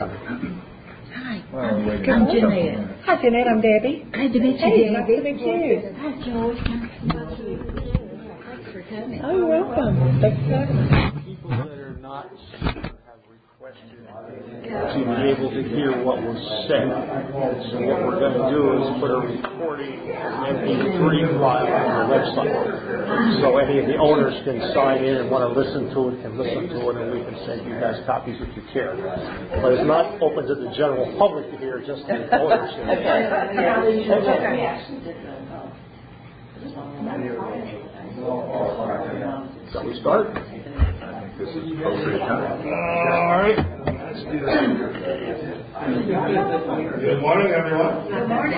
Hi, I'm Jeanette. Hi, Jeanette. I'm Debbie. Glad to meet you, Hey, Debbie. nice to meet you. Hi, George. Nice to meet you. Thanks for coming. Oh, you're welcome. Thanks for having us. People that are not have requested to be able to hear what was said. So what we're going to do is put a recording, an MP3 file on the website. So any of the owners can sign in and want to listen to it, and we can send you guys copies if you care. But it's not open to the general public to hear, just the owners here. Shall we start? This is appropriate time. All right. Let's do this. Good morning, everyone. Good morning.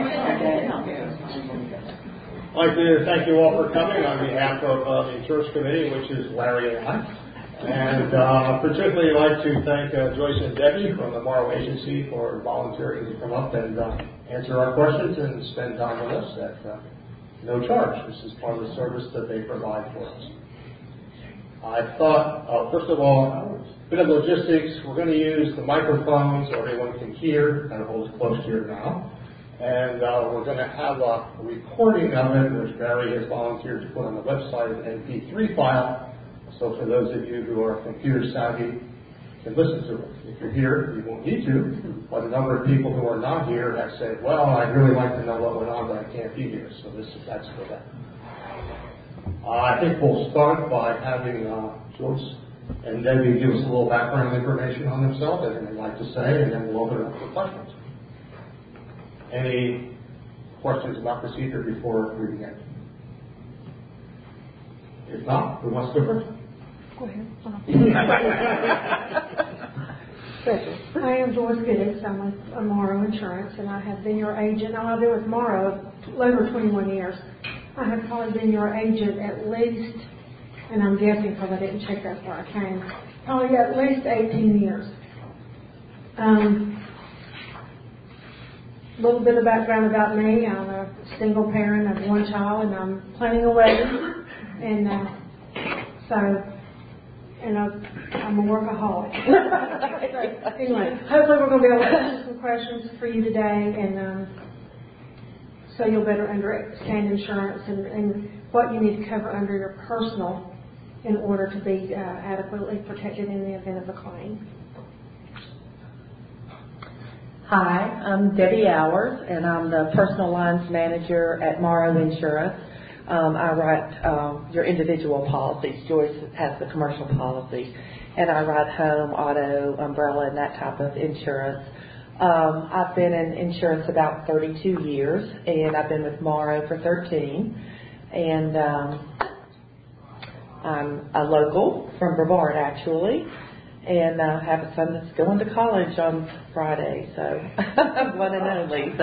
I'd like to thank you all for coming on behalf of the Insurance Committee, which is Larry and I. And particularly like to thank Joyce and Debbie from the Morrow Agency for volunteering to come up and answer our questions and spend time with us at no charge. This is part of the service that they provide for us. I thought, first of all, a bit of logistics. We're going to use the microphones so everyone can hear, kind of hold it close to your mouth. And we're going to have a recording of it, which Barry has volunteered to put on the website, an MP3 file. So for those of you who are computer savvy, can listen to it. If you're here, you won't need to. But a number of people who are not here have said, well, I'd really like to know what went on, but I can't be here. So that's for that. I think we'll start by having Joyce and Debbie give us a little background information on themselves, anything they'd like to say, and then we'll open it up for questions. Any questions about procedure before we begin? If not, who wants to go first? Go ahead. I am Joyce Goodix. I'm with Morrow Insurance, and I have been your agent. I've been with Morrow over 21 years. I have probably been your agent at least, and I'm guessing because I didn't check that before I came, probably at least 18 years. A little bit of background about me. I'm a single parent of one child, and I'm planning a wedding. And I'm a workaholic. Anyway, hopefully we're going to be able to answer some questions for you today, and so you'll better understand insurance and what you need to cover under your personal in order to be adequately protected in the event of a claim. Hi, I'm Debbie Hours, and I'm the personal lines manager at Morrow Insurance. I write your individual policies. Joyce has the commercial policies, and I write home, auto, umbrella, and that type of insurance. I've been in insurance about 32 years, and I've been with Morrow for 13. And I'm a local from Brevard, actually, and I have a son that's going to college on Friday, so one and only.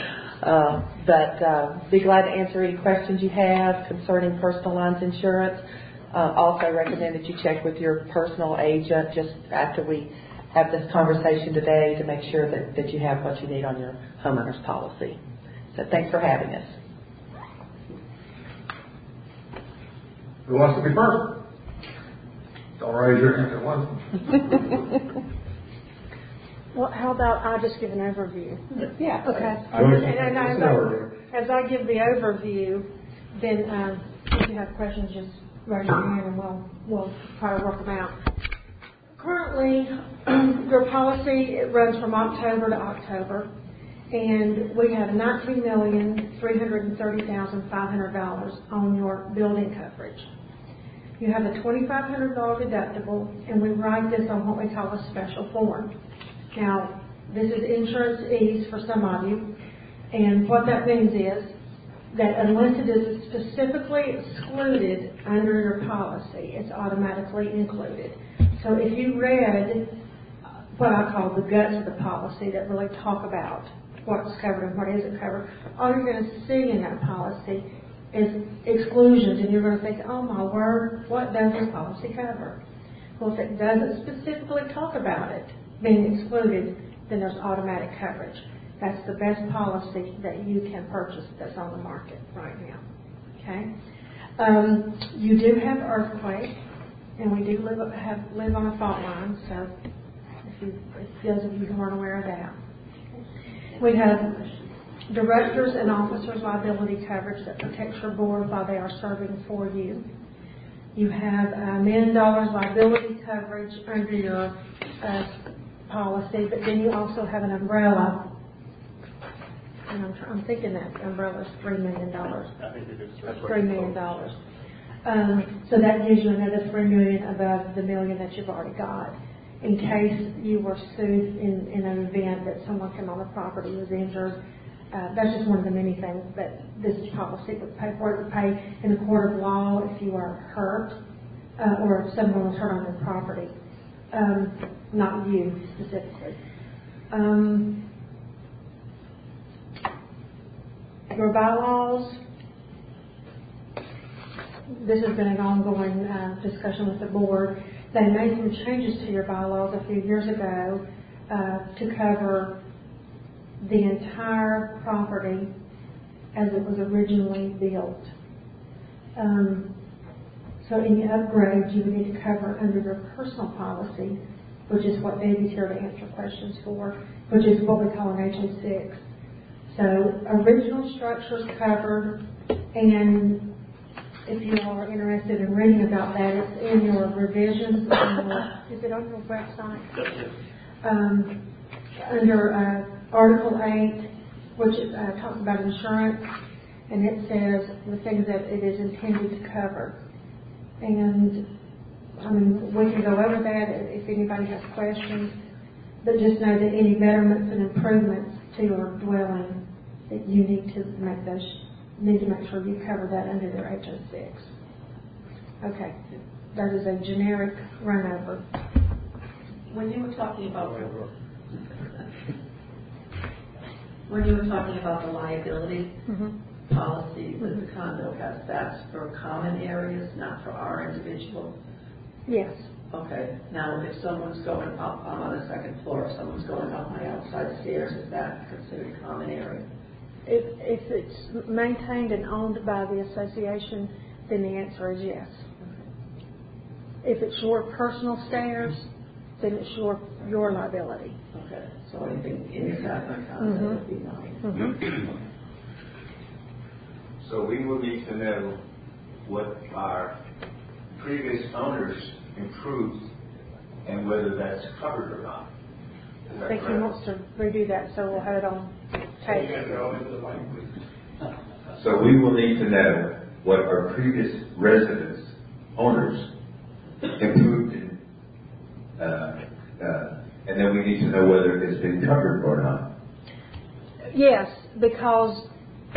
But be glad to answer any questions you have concerning personal lines insurance. Also recommend that you check with your personal agent just after we have this conversation today to make sure that you have what you need on your homeowner's policy. So thanks for having us. Who wants to be first? Don't raise your hand at once. Well, how about I just give an overview? Yeah. Okay. And as I give the overview, then if you have questions, just raise your hand and we'll try to work them out. Currently, your policy, it runs from October to October, and we have $19,330,500 on your building coverage. You have a $2,500 deductible, and we write this on what we call a special form. Now, this is insurance ease for some of you, and what that means is that unless it is specifically excluded under your policy, it's automatically included. So if you read what I call the guts of the policy that really talk about what's covered and what isn't covered, all you're going to see in that policy is exclusions, and you're going to think, oh my word, what does this policy cover? Well, if it doesn't specifically talk about it being excluded, then there's automatic coverage. That's the best policy that you can purchase that's on the market right now. Okay? You do have earthquake, and we do live on a fault line, so if if those of you who aren't aware of that. We have directors and officers liability coverage that protects your board while they are serving for you. You have $1 million liability coverage under your policy, but then you also have an umbrella. And I'm thinking that umbrella is $3 million. I think it is $3 million. So that gives you another $3 million above the $1 million that you've already got, in case you were sued in an event that someone came on the property was injured. That's just one of the many things that this policy would pay for. It would pay in the court of law if you are hurt or if someone was hurt on your property, not you specifically. Your bylaws. This has been an ongoing discussion with the board. They made some changes to your bylaws a few years ago to cover the entire property as it was originally built. So any upgrades you would need to cover under your personal policy, which is what Debbie's here to answer questions for, which is what we call an HO6. So original structures covered, and if you are interested in reading about that, it's in your revisions. Is it on your website? Under Article 8, which talks about insurance, and it says the things that it is intended to cover. And, I mean, we can go over that if anybody has questions, but just know that any betterments and improvements to your dwelling, that you need to make sure you cover that under your HO6. Okay, that is a generic run over. When you were talking about the liability policy that the condo has, that's for common areas, not for our individual. Yes. Okay. Now, if someone's going up, I'm on the second floor. If someone's going up my outside stairs, is that considered common area? If it's maintained and owned by the association, then the answer is yes. If it's your personal stairs, then it's your liability. Okay. So anything inside my condo would be mine. So we will need to know what our previous owners improved and whether that's covered or not. I think he wants to redo that, so we'll have it on tape. So we will need to know what our previous residents, owners, improved in, and then we need to know whether it's been covered or not. Yes, because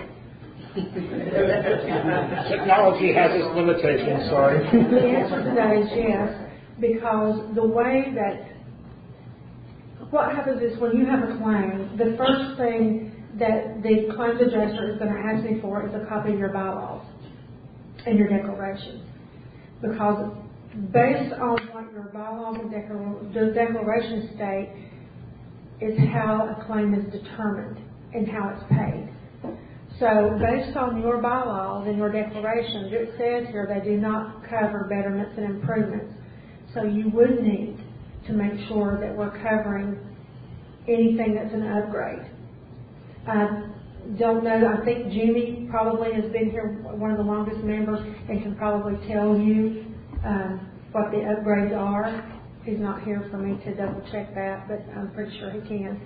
Technology has its limitations, sorry. the answer to that is yes, because the way that what happens is when you have a claim, the first thing that the claims adjuster is going to ask me for is a copy of your bylaws and your declaration. Because based on what your bylaws and the declaration state is how a claim is determined and how it's paid. So based on your bylaws and your declarations, it says here they do not cover betterments and improvements. So you would need to make sure that we're covering anything that's an upgrade. I don't know, I think Jimmy probably has been here, one of the longest members, and can probably tell you what the upgrades are. He's not here for me to double check that, but I'm pretty sure he can.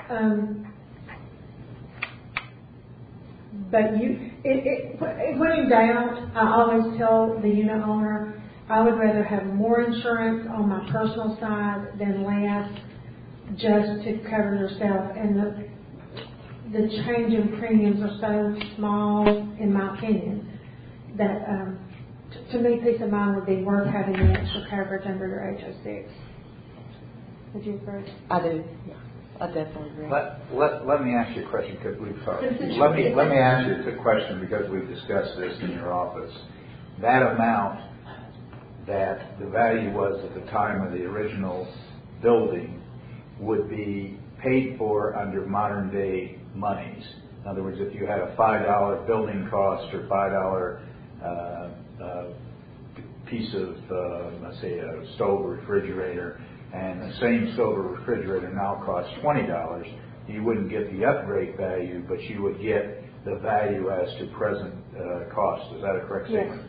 But when in doubt, I always tell the unit owner, I would rather have more insurance on my personal side than less, just to cover yourself. And the change in premiums are so small, in my opinion, that to me, peace of mind would be worth having the extra coverage under your HO6. Would you agree? I do. Yeah, I definitely agree. Let me ask you a question because we've talked. Let me ask you a question because we've discussed this in your office. That amount that the value was at the time of the original building would be paid for under modern day monies. In other words, if you had a $5 building cost or $5 piece of, let's say, a stove or refrigerator, and the same silver refrigerator now costs $20, you wouldn't get the upgrade value, but you would get the value as to present cost. Is that a correct statement?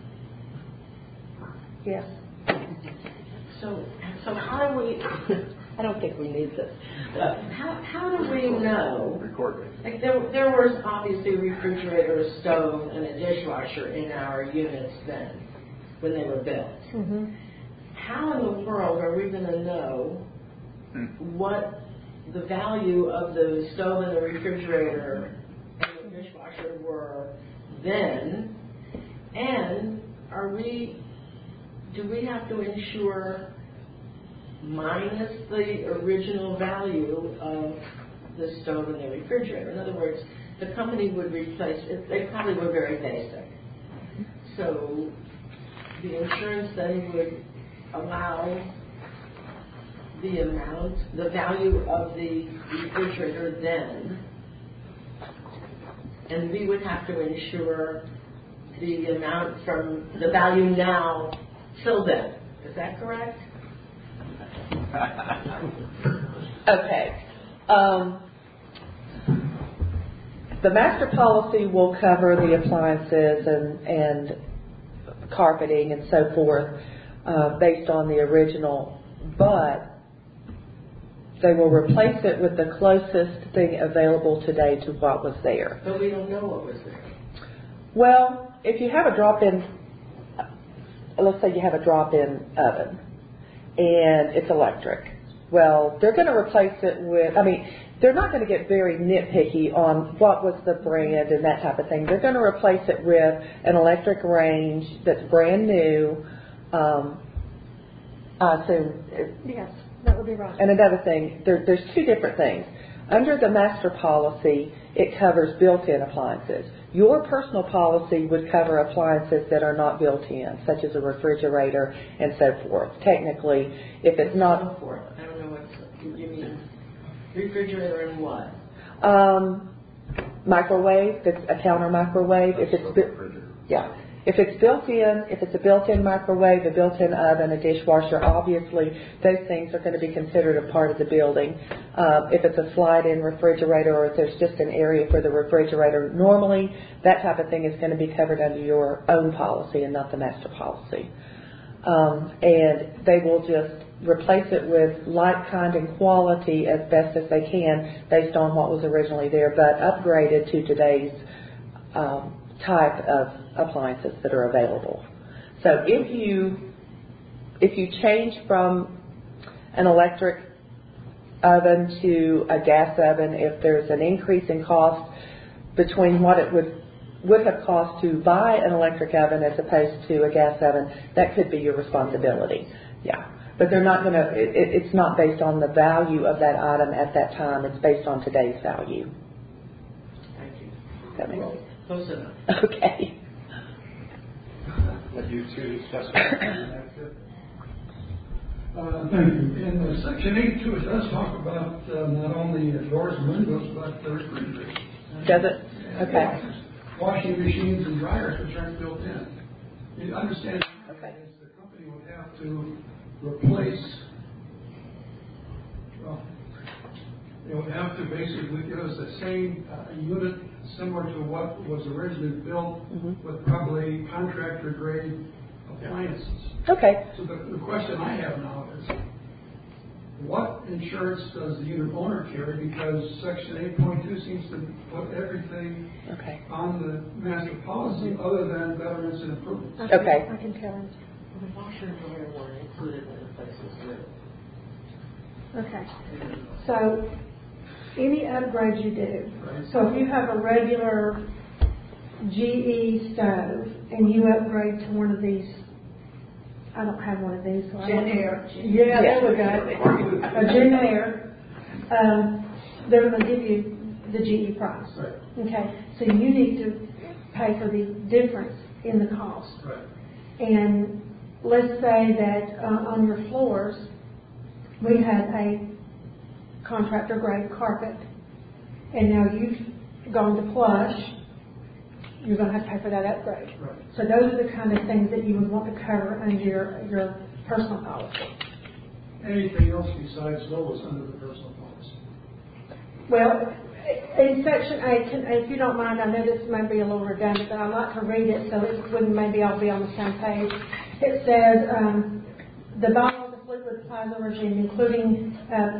Yes. So how do we, I don't think we need this. How do we know? Record it. Like there was obviously a refrigerator, a stove, and a dishwasher in our units then, when they were built. Mm-hmm. How in the world are we going to know what the value of the stove and the refrigerator and the dishwasher were then? And do we have to insure minus the original value of the stove and the refrigerator? In other words, the company would replace it. They probably were very basic. So the insurance then would allow the value of the refrigerator then, and we would have to insure the amount from the value now till then. Is that correct? Okay. The master policy will cover the appliances and carpeting and so forth based on the original, but they will replace it with the closest thing available today to what was there. But we don't know what was there. Well, if you have a drop-in, let's say you have a drop-in oven and it's electric. Well, they're going to replace it with, they're not going to get very nitpicky on what was the brand and that type of thing. They're going to replace it with an electric range that's brand new. I assume. Yes, that would be right. And another thing, there's two different things. Under the master policy, it covers built-in appliances. Your personal policy would cover appliances that are not built-in, such as a refrigerator and so forth. Technically, if it's not... I don't know what you mean. Refrigerator and what? Microwave, it's a counter microwave. If it's built-in, if it's a built-in microwave, a built-in oven, a dishwasher, obviously those things are going to be considered a part of the building. If it's a slide-in refrigerator or if there's just an area for the refrigerator, normally that type of thing is going to be covered under your own policy and not the master policy. And they will just replace it with like, kind, and quality as best as they can based on what was originally there, but upgraded to today's type of appliances that are available. So if you change from an electric oven to a gas oven, if there's an increase in cost between what it would have cost to buy an electric oven as opposed to a gas oven, that could be your responsibility. Yeah. But they're not going to, it's not based on the value of that item at that time. It's based on today's value. Thank you. That makes sense. Close enough. Okay. Have you two discussed Thank you. In Section 8 too, it does talk about not only doors and windows, but the refrigerators. Does it? Okay. Washing machines and dryers, which aren't built in. You understand? Okay. The company would have to replace. Well, they would have to basically give us the same unit similar to what was originally built with probably contractor grade appliances. Okay. So the question I have now is, what insurance does the unit owner carry? Because Section 8.2 seems to put everything on the master policy other than betterments and improvements. Okay. I can tell him. The washer and dryer weren't included in the places new. Okay. So any upgrade you do, so if you have a regular GE stove and you upgrade to one of these, I don't have one of these. So Genair. Yeah, there we go. A Genair. They're going to give you the GE price. Right. Okay. So you need to pay for the difference in the cost. Right. And let's say that on your floors, we had a contractor grade carpet, and now you've gone to plush, you're going to have to pay for that upgrade. Right. So those are the kind of things that you would want to cover under your personal policy. anything else besides those under the personal policy? Well, in section 8, if you don't mind, I know this may be a little redundant, but I'd like to read it so it wouldn't maybe all be on the same page. It says, the bylaws of Fleetwood Plaza regime, including,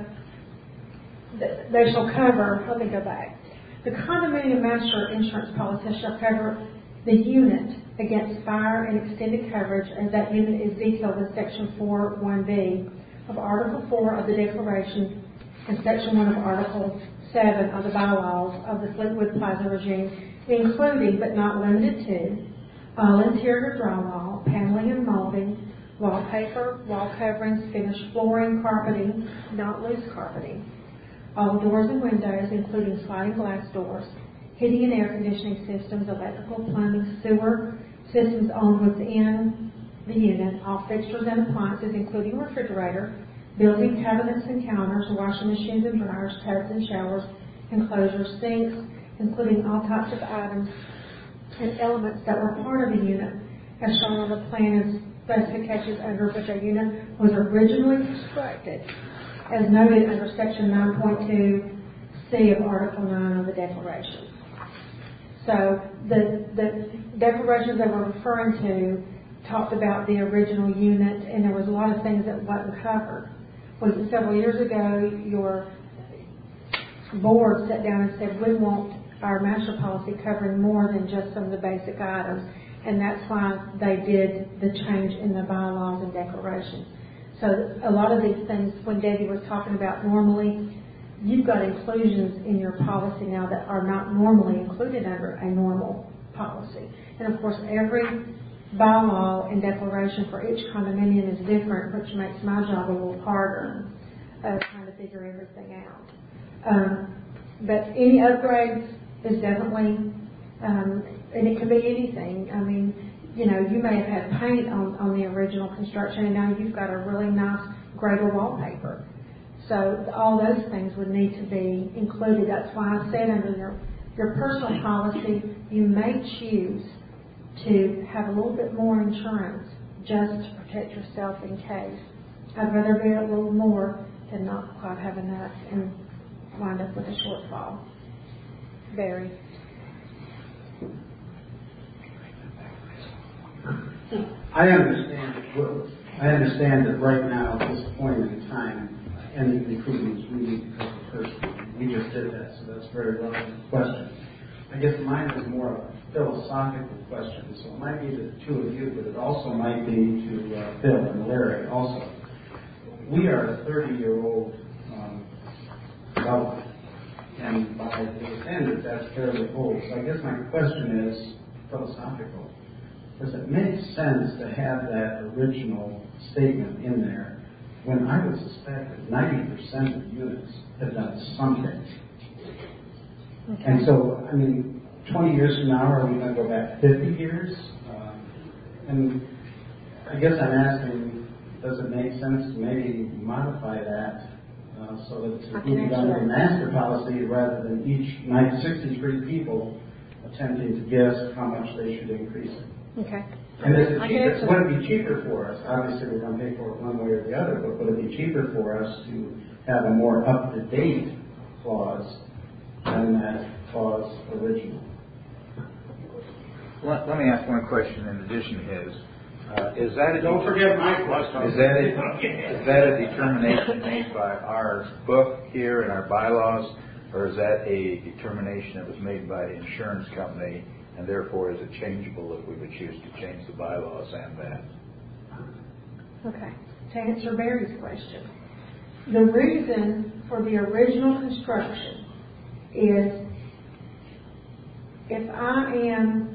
they shall cover, let me go back. The condominium master insurance policy shall cover the unit against fire and extended coverage as that unit is detailed in section 4(1)(b) of Article 4 of the Declaration and section 1 of Article 7 of the bylaws of the Fleetwood Plaza regime, including but not limited to all interior drywall, paneling and molding, wallpaper, wall coverings, finished flooring, carpeting, not loose carpeting, all doors and windows, including sliding glass doors, heating and air conditioning systems, electrical, plumbing, sewer systems owned within the unit, all fixtures and appliances, including refrigerator, built-in cabinets and counters, washing machines and dryers, tubs and showers, enclosures, sinks, including all types of items and elements that were part of the unit, as shown on the plan and specifications under which a unit was originally constructed, as noted under section 9.2C of Article 9 of the Declaration. So the declarations that we're referring to talked about the original unit, and there was a lot of things that wasn't covered. Several years ago, your board sat down and said, we want our master policy covering more than just some of the basic items, and that's why they did the change in the bylaws and declarations. So a lot of these things, when Debbie was talking about normally, you've got inclusions in your policy now that are not normally included under a normal policy. And of course, every bylaw and declaration for each condominium is different, which makes my job a little harder trying to figure everything out. But any upgrades is definitely, and it can be anything. I mean, you know, you may have had paint on the original construction, and now you've got a really nice Grader wallpaper. So all those things would need to be included. That's why I said under your personal policy, you may choose to have a little bit more insurance just to protect yourself in case. I'd rather be a little more than not quite have enough and wind up with a shortfall. Barry. I understand that right now, at this point in time, any improvements we need to cover personally. We just did that, so that's a very relevant question. I guess mine is more of a philosophical question, so it might be to the two of you, but it also might be to Phil and Larry also. We are a 30-year-old development, and by the standard, that's fairly old. So I guess my question is philosophical. Does it make sense to have that original statement in there when I would suspect that 90% of units have done something? Okay. And so, I mean, 20 years from now, are we going to go back 50 years? And I guess I'm asking, does it make sense to maybe modify that so that it's included under the master policy rather than each 63 people attempting to guess how much they should increase it? Okay. And is it cheaper? Would it be cheaper for us? Obviously, we're going to pay for it one way or the other, but would it be cheaper for us to have a more up-to-date clause than that clause original? Let me ask one question in addition is that don't forget my question. Is that a determination made by our book here and our bylaws, or is that a determination that was made by the insurance company, and therefore is it changeable if we would choose to change the bylaws and that? Okay. To answer Barry's question, the reason for the original construction is if I am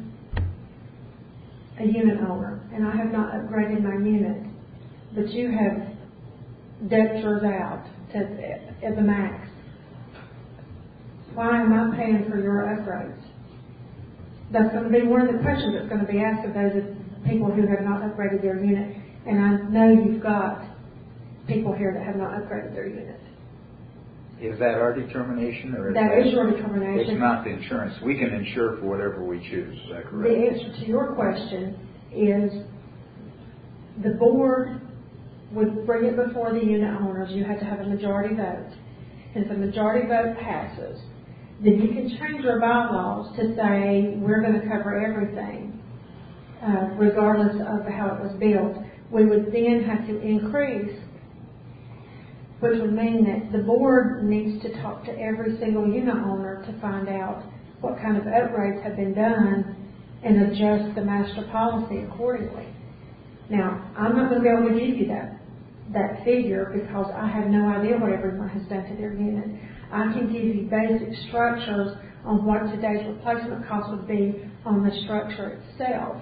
a unit owner and I have not upgraded my unit, but you have decked yours out at the max, why am I paying for your upgrades? That's going to be one of the questions that's going to be asked of those people who have not upgraded their unit. And I know you've got people here that have not upgraded their unit. Is that our determination? Or that is your determination. It's not the insurance. We can insure for whatever we choose. Is that correct? The answer to your question is the board would bring it before the unit owners. You had to have a majority vote. And if the majority vote passes, then you can change your bylaws to say, we're going to cover everything, regardless of how it was built. We would then have to increase, which would mean that the board needs to talk to every single unit owner to find out what kind of upgrades have been done and adjust the master policy accordingly. Now, I'm not going to be able to give you that figure because I have no idea what everyone has done to their unit. I can give you basic structures on what today's replacement cost would be on the structure itself.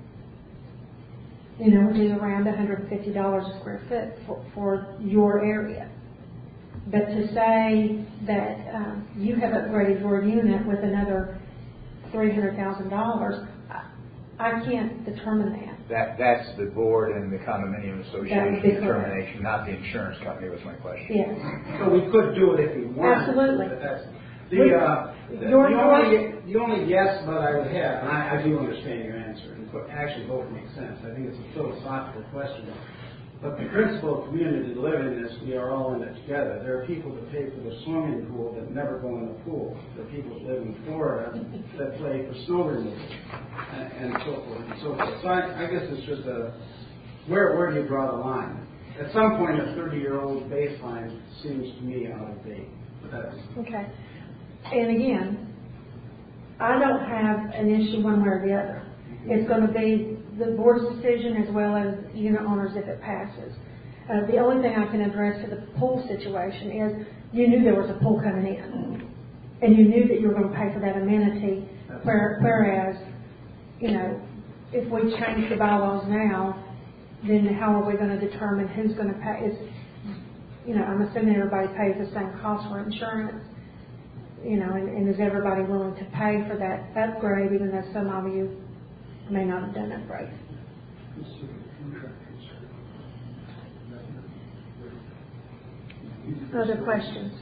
Which is around $150 a square foot for your area. But to say that you have upgraded your unit with another $300,000, I can't determine that. That's the board and the condominium association determination, not the insurance company, was my question. Yes. So we could do it if we wanted. Absolutely. But that's, the only guess that I would have, and I do understand your answer, and actually both make sense. I think it's a philosophical question. But the principle of community living is we are all in it together. There are people that pay for the swimming pool that never go in the pool. There are people that live in Florida that play for snow removal, and so forth and so forth. So I guess it's just where do you draw the line? At some point, a 30-year-old baseline seems to me out of date. But that's okay. And again, I don't have an issue one way or the other. It's going to be the board's decision as well as unit owners if it passes. The only thing I can address to the pool situation is you knew there was a pool coming in, and you knew that you were going to pay for that amenity. Whereas, if we change the bylaws now, then how are we going to determine who's going to pay? I'm assuming everybody pays the same cost for insurance. And is everybody willing to pay for that upgrade, even though some of you may not have done upgrades? Other questions?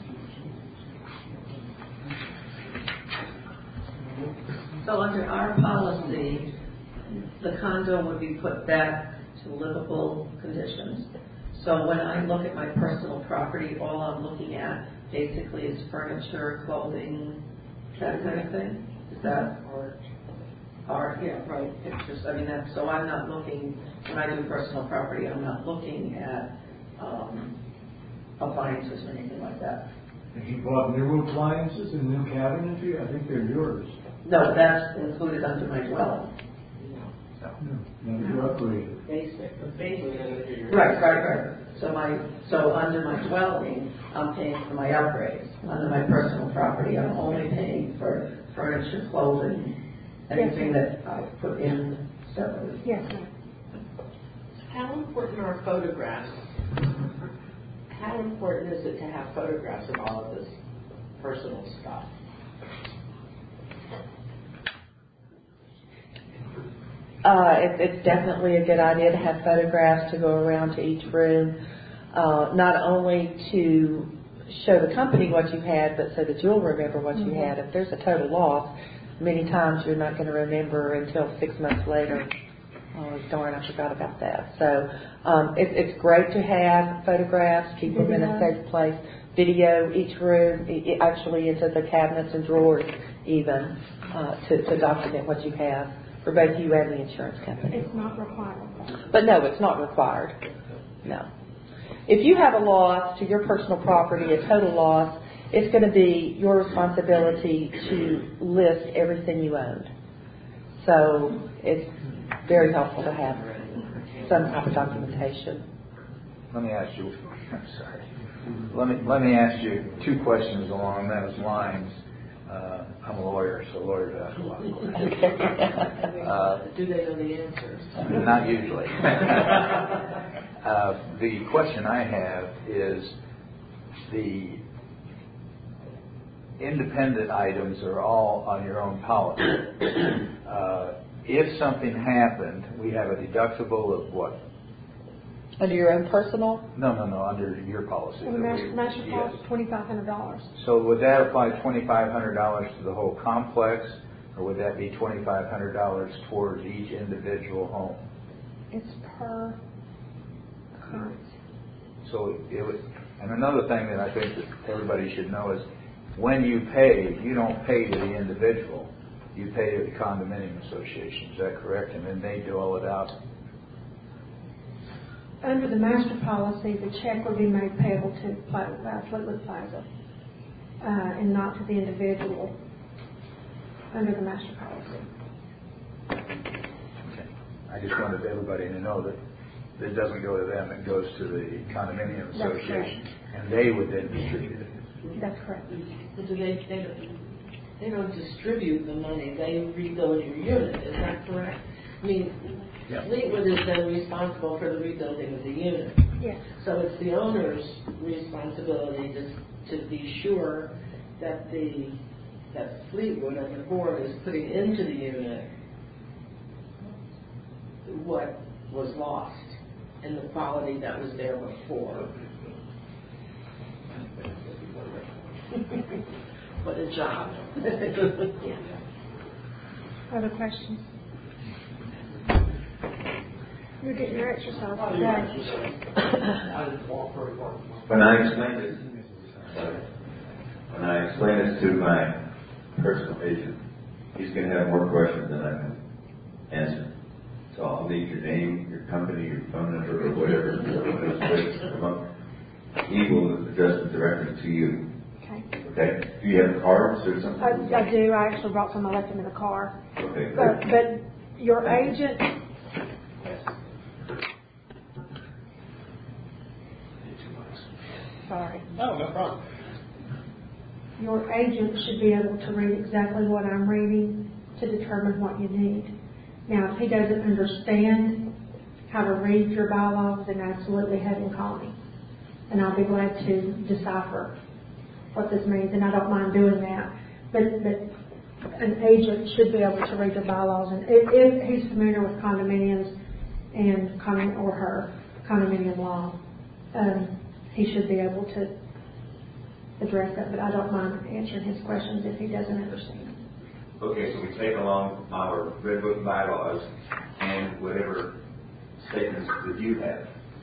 So under our policy, the condo would be put back to livable conditions. So when I look at my personal property, all I'm looking at basically is furniture, clothing, that kind of thing. Is that art? Yeah, right. Pictures. That's so. I'm not looking when I do personal property. I'm not looking at appliances or anything like that. If you bought new appliances and new cabinetry, I think they're yours. No, that's included under my dwelling. No, you upgraded. Right. So under my dwelling, I'm paying for my upgrades. Under my personal property, I'm only paying for furniture, clothing, anything that I put in separately. Yes, ma'am. How important are photographs? How important is it to have photographs of all of this personal stuff? It's definitely a good idea to have photographs to go around to each room, not only to show the company what you had, but so that you'll remember what you had. If there's a total loss, many times you're not going to remember until 6 months later. Oh, darn, I forgot about that. So it's great to have photographs, keep them in a safe place. Video each room, actually into the cabinets and drawers even, to document what you have for both you and the insurance company. It's not required. But no, it's not required. No. If you have a loss to your personal property, a total loss, it's going to be your responsibility to list everything you owned. So it's very helpful to have some type of documentation. Let me ask you. I'm sorry. Let me ask you two questions along those lines. I'm a lawyer, so lawyers ask a lot of questions. Do they know the answers? Not usually. The question I have is the independent items are all on your own policy. If something happened, we have a deductible of what? Under your own personal? No, under your policy. Well, the master policy is $2,500. So would that apply $2,500 to the whole complex, or would that be $2,500 towards each individual home? It's per occurrence. So and another thing that I think that everybody should know is when you pay, you don't pay to the individual. You pay to the condominium association. Is that correct? And then they dole it out. Under the master policy, the check would be made payable to Fleetwood Plaza and not to the individual under the master policy. Okay. I just wanted everybody to know that it doesn't go to them, it goes to the condominium association, and they would then distribute it. That's correct. So they don't distribute the money, they rebuild your unit, is that correct? I mean, Fleetwood is then responsible for the rebuilding of the unit. Yes. So it's the owner's responsibility to be sure that that Fleetwood and the board is putting into the unit what was lost and the quality that was there before. What a job. Other questions? You're getting your exercise today. When I explain this to my personal agent, he's going to have more questions than I can answer. So I'll need your name, your company, your phone number, or whatever. He will address it directly to you. Okay. Do you have cards or something? I do. I actually brought some. I left them in the car. Okay. But your agent. Sorry. No problem. Your agent should be able to read exactly what I'm reading to determine what you need. Now, if he doesn't understand how to read your bylaws, then absolutely have him call me. And I'll be glad to decipher what this means, and I don't mind doing that. But an agent should be able to read the bylaws, and if he's familiar with condominiums and condominium law, he should be able to address that. But I don't mind answering his questions if he doesn't understand. Okay, so we take along our Red Book bylaws and whatever statements that you have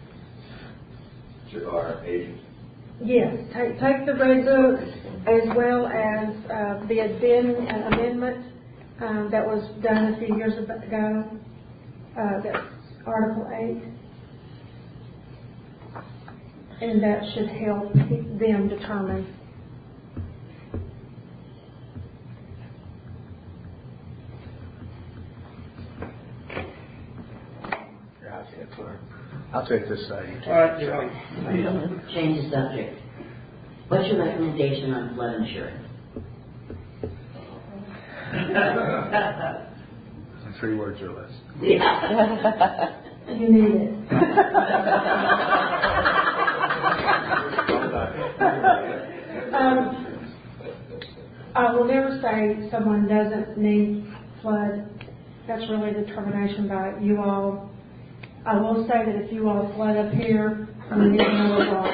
to our agent. Yes, take the Red Book as well as the amendment that was done a few years ago. That's Article 8. And that should help them determine. I'll take this side. All right, Change the subject. What's your recommendation on flood insurance? In 3 words or less. Yeah. You need it. I will never say someone doesn't need flood. That's really a determination by you all. I will say that if you all flood up here, we need another wall.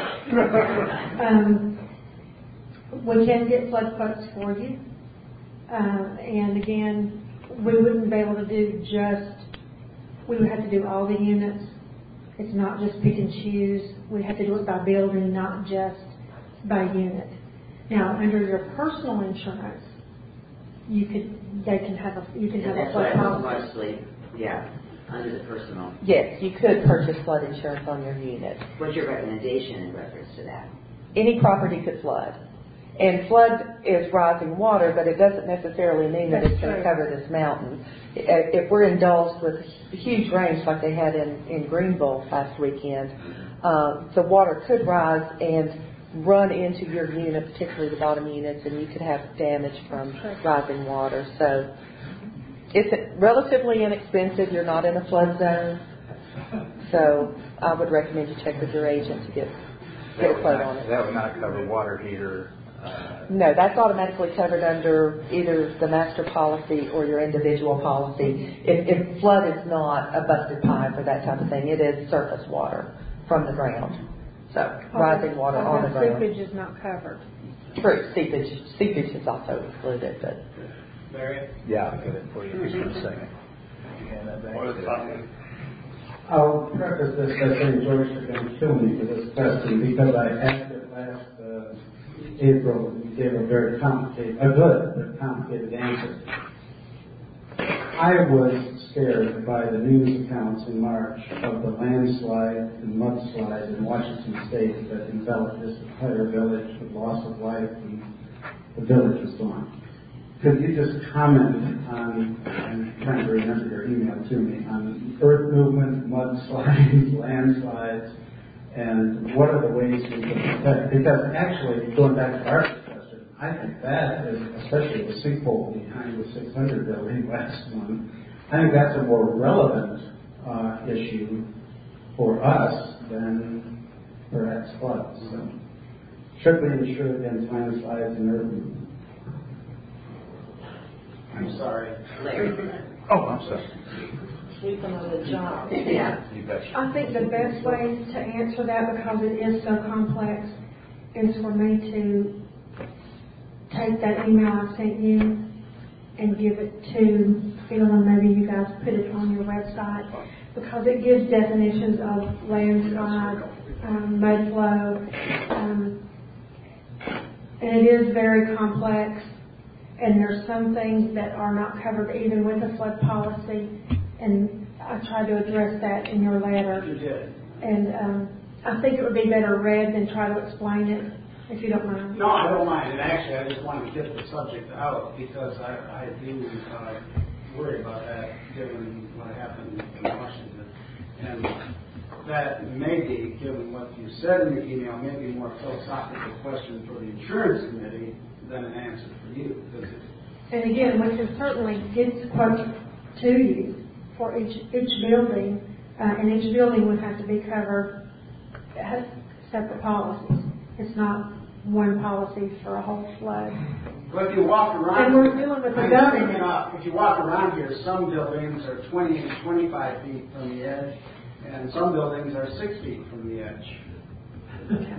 We can get flood quotes for you. And again, we wouldn't be able to do we would have to do all the units. It's not just pick and choose. We have to do it by building, not just by unit. Now, under your personal insurance, you can have a flood policy. Mostly, yeah, under the personal. Yes, you could purchase flood insurance on your unit. What's your recommendation in reference to that? Any property could flood. And flood is rising water, but it doesn't necessarily mean that it's going to cover this mountain. If we're indulged with huge rains like they had in Greenville last weekend, the water could rise and run into your unit, particularly the bottom units, and you could have damage from rising water. So it's relatively inexpensive. You're not in a flood zone. So I would recommend you check with your agent to get a quote on it. That would not cover water heater. No, that's automatically covered under either the master policy or your individual policy. If flood is not a busted pipe or that type of thing, it is surface water from the ground. So rising water on the ground. Seepage is not covered. True, seepage is also excluded. But Mary? Yeah, I'll get it for you just in a second. What is the I'll preface this by saying George is going to kill me for this question because I asked it last April and you gave a very complicated answer. I was scared by the news accounts in March of the landslide and mudslide in Washington State that enveloped this entire village with loss of life, and the village was gone. Could you just comment on, I'm trying to remember your email to me, on earth movement, mudslides, landslides, and what are the ways we can protect? Because actually, going back to our question, I think that is, especially the sinkhole behind the 600 building last month, I think that's a more relevant issue for us than perhaps floods. So, should we insure against landslides and earth movement? I'm sorry. Oh, I'm sorry. Sleeping on the job. Yeah. You betcha. I think the best way to answer that, because it is so complex, is for me to take that email I sent you and give it to Phil, and maybe you guys put it on your website, because it gives definitions of landslide, mud flow, and it is very complex. And there's some things that are not covered even with the flood policy, and I tried to address that in your letter. You did. And I think it would be better read than try to explain it, if you don't mind. No, I don't mind. And actually, I just wanted to get the subject out because I do worry about that given what happened in Washington. And that may be, given what you said in the email, maybe a more philosophical question for the insurance committee than an answer for you. And again, we can certainly get quotes to you for each building, and each building would have to be covered. It has separate policies. It's not one policy for a whole flood. But if you walk around, and we're dealing with the government. If you walk around here, some buildings are 20 and 25 feet from the edge, and some buildings are 6 feet from the edge. Okay.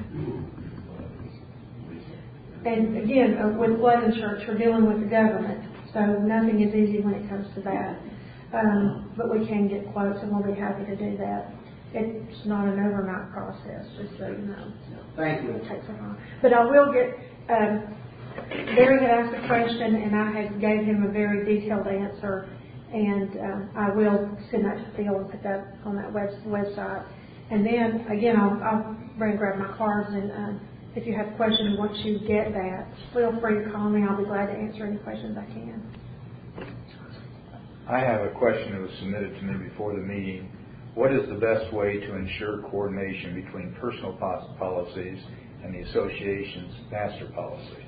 And again, with flood insurance, we're dealing with the government, so nothing is easy when it comes to that. But we can get quotes, and we'll be happy to do that. It's not an overnight process, just so you know. Thank you. It takes a while. But I will get, Barry had asked a question, and I had gave him a very detailed answer, and I will send that to Phil and put that on that website. And then, again, I'll bring and grab my cards, and if you have questions once you get that, feel free to call me. I'll be glad to answer any questions I can. I have a question that was submitted to me before the meeting. What is the best way to ensure coordination between personal policies and the association's master policy?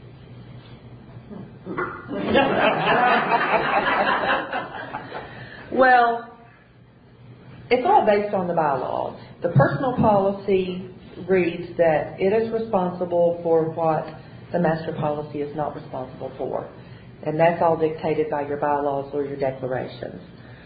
Well, it's all based on the bylaws. The personal policy reads that it is responsible for what the master policy is not responsible for. And that's all dictated by your bylaws or your declarations.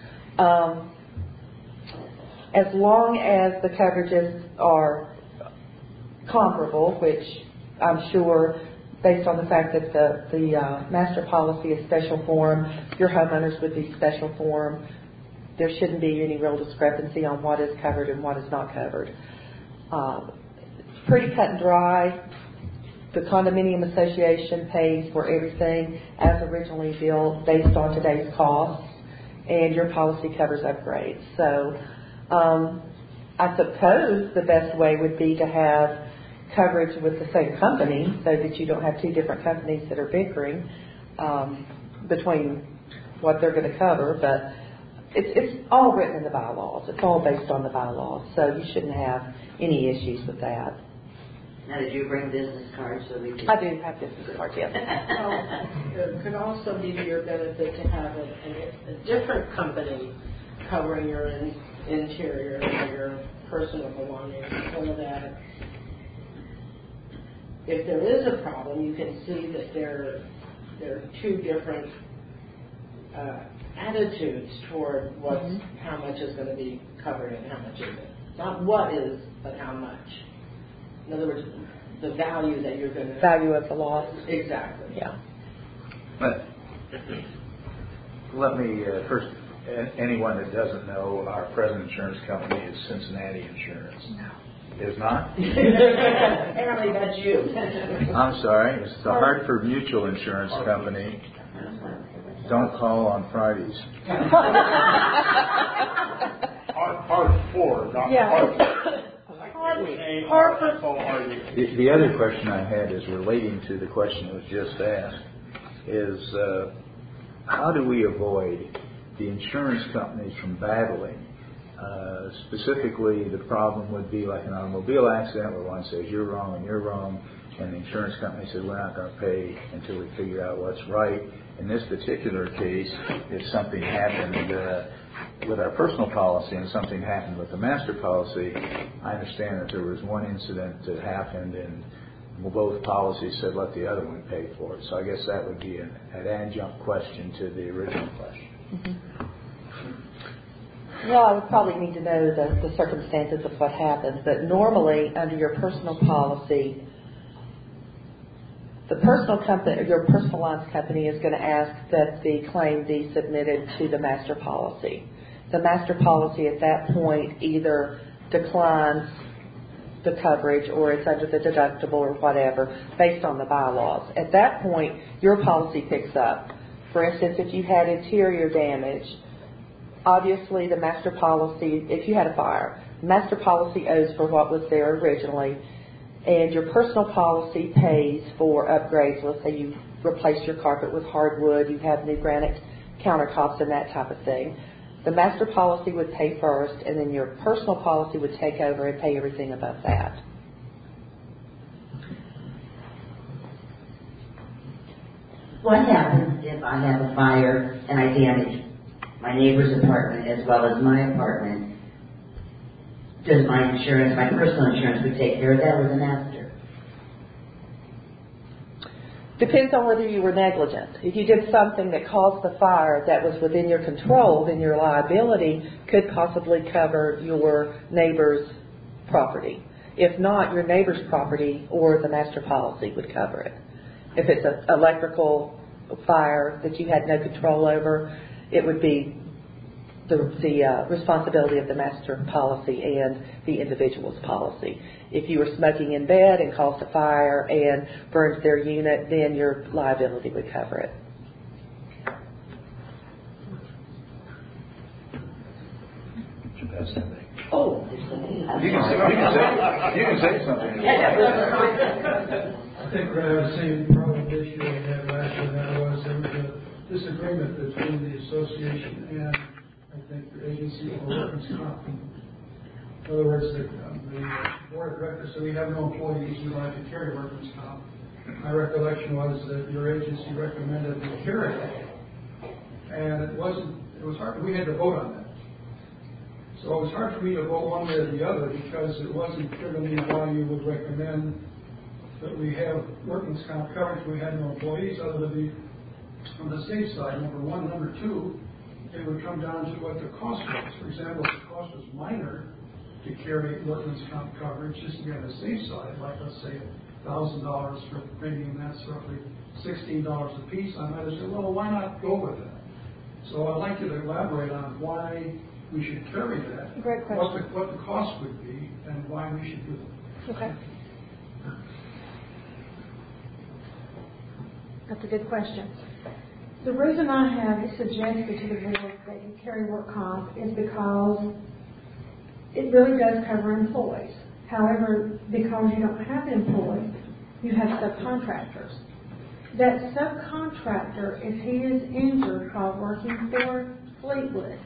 As long as the coverages are comparable, which I'm sure, based on the fact that the master policy is special form, your homeowners would be special form, there shouldn't be any real discrepancy on what is covered and what is not covered. It's pretty cut and dry. The condominium association pays for everything as originally billed based on today's costs, and your policy covers upgrades. So I suppose the best way would be to have coverage with the same company so that you don't have two different companies that are bickering between what they're going to cover. But it's all written in the bylaws. It's all based on the bylaws. So you shouldn't have any issues with that. Now, did you bring business cards so we can... I do have business cards, yes. Well, it could also be to your benefit to have a different company covering your interior or your personal belongings, so that if there is a problem, you can see that there are two different attitudes toward how much is going to be covered and how much isn't. Not what is, but how much. In other words, the value that you're going to... Value of the loss. Exactly. Yeah. But let me first anyone that doesn't know, our present insurance company is Cincinnati Insurance. No. Is not? Apparently that's you. I'm sorry. It's the Hartford Mutual Insurance Company. Don't call on Fridays. Hartford, not Hartford. The other question I had is relating to the question that was just asked, is how do we avoid the insurance companies from battling? Specifically, the problem would be like an automobile accident where one says you're wrong and you're wrong, and the insurance company says we're not going to pay until we figure out what's right. In this particular case, if something happened with our personal policy and something happened with the master policy, I understand that there was one incident that happened and both policies said let the other one pay for it. So I guess that would be an adjunct question to the original question. Mm-hmm. Well, I would probably need to know the circumstances of what happens, but normally under your personal policy, the personal company, your personal lines company is going to ask that the claim be submitted to the master policy. The master policy at that point either declines the coverage or it's under the deductible or whatever based on the bylaws. At that point, your policy picks up. For instance, if you had interior damage, obviously the master policy, if you had a fire, master policy owes for what was there originally, and your personal policy pays for upgrades. Let's say you replace your carpet with hardwood, you have new granite countertops and that type of thing. The master policy would pay first, and then your personal policy would take over and pay everything above that. What happens if I have a fire and I damage my neighbor's apartment as well as my apartment? Does my insurance, my personal insurance, would take care of that with the master? Depends on whether you were negligent. If you did something that caused the fire that was within your control, then your liability could possibly cover your neighbor's property. If not, your neighbor's property or the master policy would cover it. If it's an electrical fire that you had no control over, it would be the responsibility of the master policy and the individual's policy. If you were smoking in bed and caused a fire and burned their unit, then your liability would cover it. Oh, you can say something. I think we're going to have the same problem issue we had last year. That was there was a disagreement between the association and I think the agency for workers' comp. In other words, the board of directors said we have no employees who like to carry workers' comp. My recollection was that your agency recommended we carry it, and it was hard. We had to vote on that. So it was hard for me to vote one way or the other because it wasn't clear to me why you would recommend that we have workers' comp coverage. We had no employees other than be on the safe side, number one. Number two, it would come down to what the cost was. For example, if the cost was minor to carry workers' comp coverage, just to be on the safe side, like let's say $1,000 for premium, that's roughly $16 a piece. I might have said, well, why not go with that? So I'd like you to elaborate on why we should carry that. Great question. What the cost would be and why we should do it. Okay. That's a good question. The reason I have suggested to the board that you carry work comp is because it really does cover employees. However, because you don't have employees, you have subcontractors. That subcontractor, if he is injured while working for Fleetwood,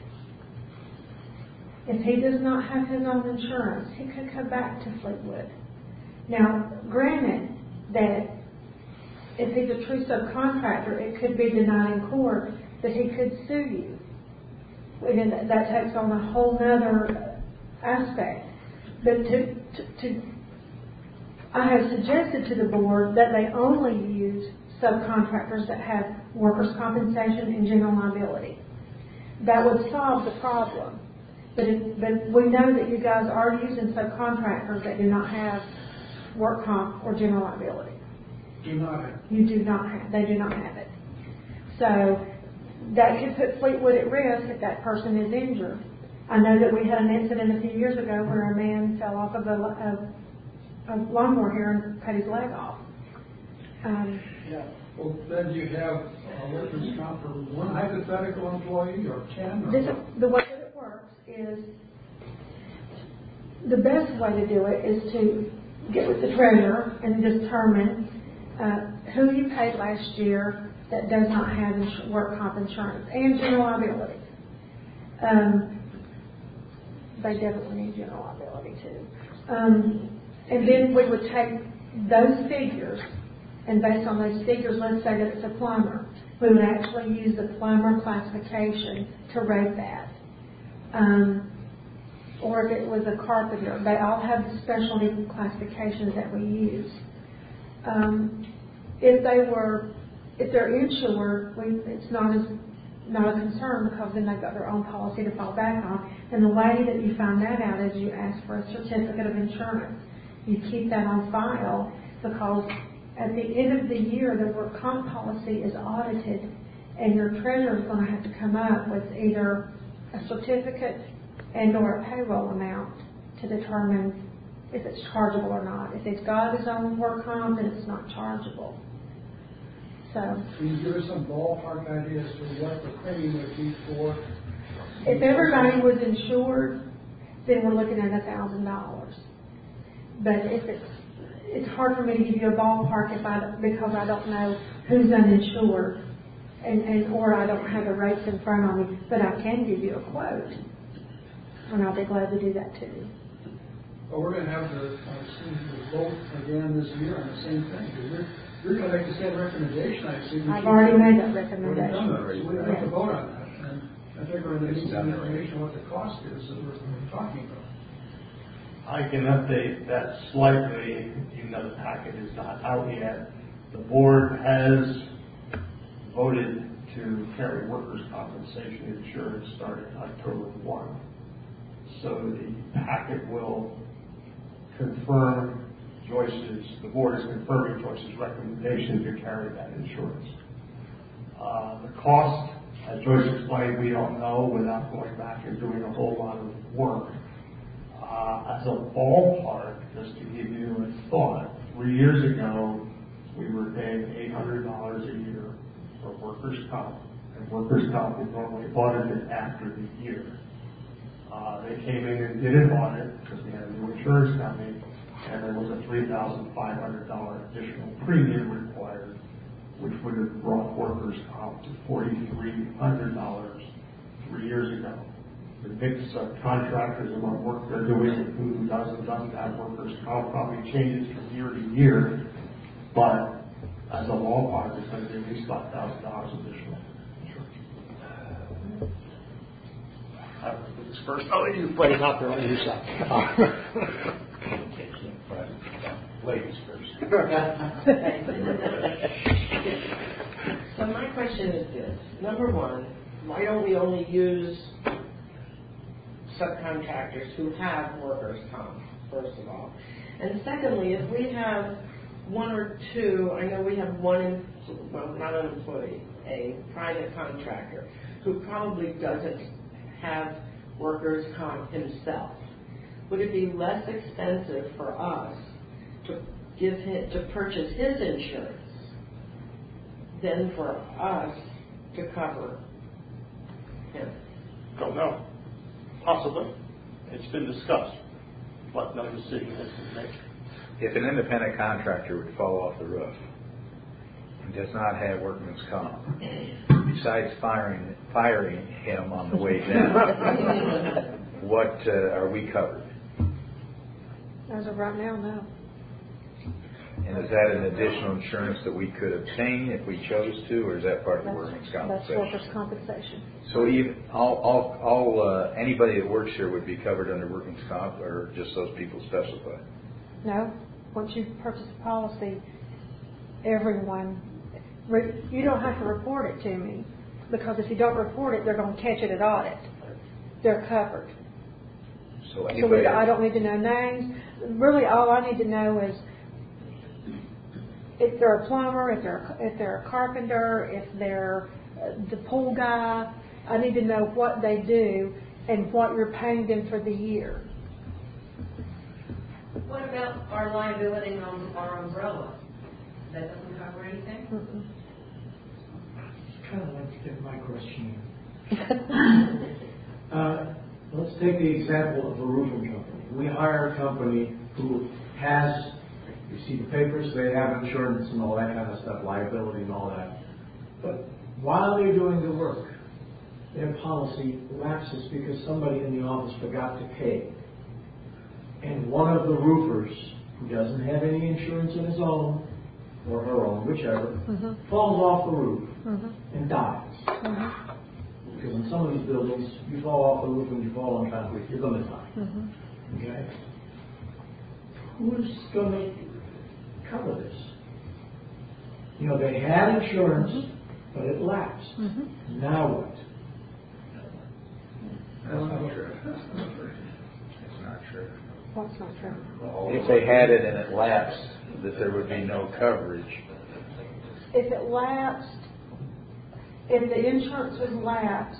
if he does not have his own insurance, he could come back to Fleetwood. Now, granted that if he's a true subcontractor, it could be denied in court that he could sue you. And that takes on a whole other aspect. But I have suggested to the board that they only use subcontractors that have workers' compensation and general liability. That would solve the problem. But we know that you guys are using subcontractors that do not have work comp or general liability. Do not have. You do not have. They do not have it. So that could put Fleetwood at risk if that person is injured. I know that we had an incident a few years ago where a man fell off of a lawnmower here and cut his leg off. Yeah. Well, then you have workers' comp for one hypothetical employee or 10? Or The way that it works is, the best way to do it is to get with the treasurer and determine who you paid last year that does not have work comp insurance and general liability. They definitely need general liability too. And then we would take those figures, and based on those figures, let's say that it's a plumber, we would actually use the plumber classification to rate that. Or if it was a carpenter, they all have specialty classifications that we use. If they're insured, it's not a concern because then they've got their own policy to fall back on. And the way that you find that out is you ask for a certificate of insurance. You keep that on file because at the end of the year, the work comp policy is audited, and your treasurer is going to have to come up with either a certificate and/or a payroll amount to determine if it's chargeable or not. If it's got its own work comp, then it's not chargeable. So, can you give us some ballpark ideas to what the premium would be for? If everybody was insured, then we're looking at $1,000. But if it's hard for me to give you a ballpark because I don't know who's uninsured, or I don't have the rates in front of me. But I can give you a quote, and I'll be glad to do that too. Well, we're going to have the vote again this year on the same thing. We're going to make the same recommendation. I've already made that recommendation. So we have to vote on that. And I think we're going to need some information what the cost is that we're talking about. I can update that slightly, even though the packet is not out yet. The board has voted to carry workers' compensation insurance starting October 1. So the packet will confirm the board is confirming Joyce's recommendation to carry that insurance. The cost, as Joyce explained, we don't know without going back and doing a whole lot of work. As a ballpark, just to give you a thought, 3 years ago, we were paying $800 a year for workers' comp. And workers' comp is normally audited after the year. They came in and did an audit because we had a new insurance company, and there was a $3,500 additional premium required, which would have brought workers' comp to $4,300 3 years ago. The mix of contractors and what work they're doing and who does and doesn't have workers' comp probably changes from year to year, but as a ballpark, it's going to be at least $5,000 additional insurance. First, you put it out there on your side. Ladies first. So my question is this. Number one, why don't we only use subcontractors who have workers' comp, first of all? And secondly, if we have one or two, I know we have one, not an employee, a private contractor, who probably doesn't have workers' comp himself. Would it be less expensive for us to purchase his insurance than for us to cover him? Don't know. Possibly. It's been discussed, but no decision has been made. If an independent contractor would fall off the roof and does not have workman's comp, besides firing him on the way down, what are we covered? As of right now, no. And is that an additional insurance that we could obtain if we chose to, or is that part of the workers' compensation? That's workers' compensation. So even anybody that works here would be covered under workers' comp, or just those people specified? No. Once you purchase a policy, everyone, you don't have to report it to me, because if you don't report it, they're going to catch it at audit. They're covered. So anybody, I don't need to know names. Really, all I need to know is if they're a plumber, if they're a carpenter, if they're the pool guy. I need to know what they do and what you're paying them for the year. What about our liability on our umbrella? That doesn't cover anything? Kind of like to get my question in. Let's take the example of a roofing company. We hire a company who has, you see the papers, they have insurance and all that kind of stuff, liability and all that. But while they're doing the work, their policy lapses because somebody in the office forgot to pay. And one of the roofers, who doesn't have any insurance in his own, or her own, whichever, falls off the roof and dies. Because in some of these buildings, you fall off the roof and you fall on concrete, you're going to die. Okay? Who's going to cover this? You know, they had insurance, but it lapsed. Now what? That's not true. It's not true. What's not true? If they had it and it lapsed, that there would be no coverage. If it lapsed, if the insurance was lapsed,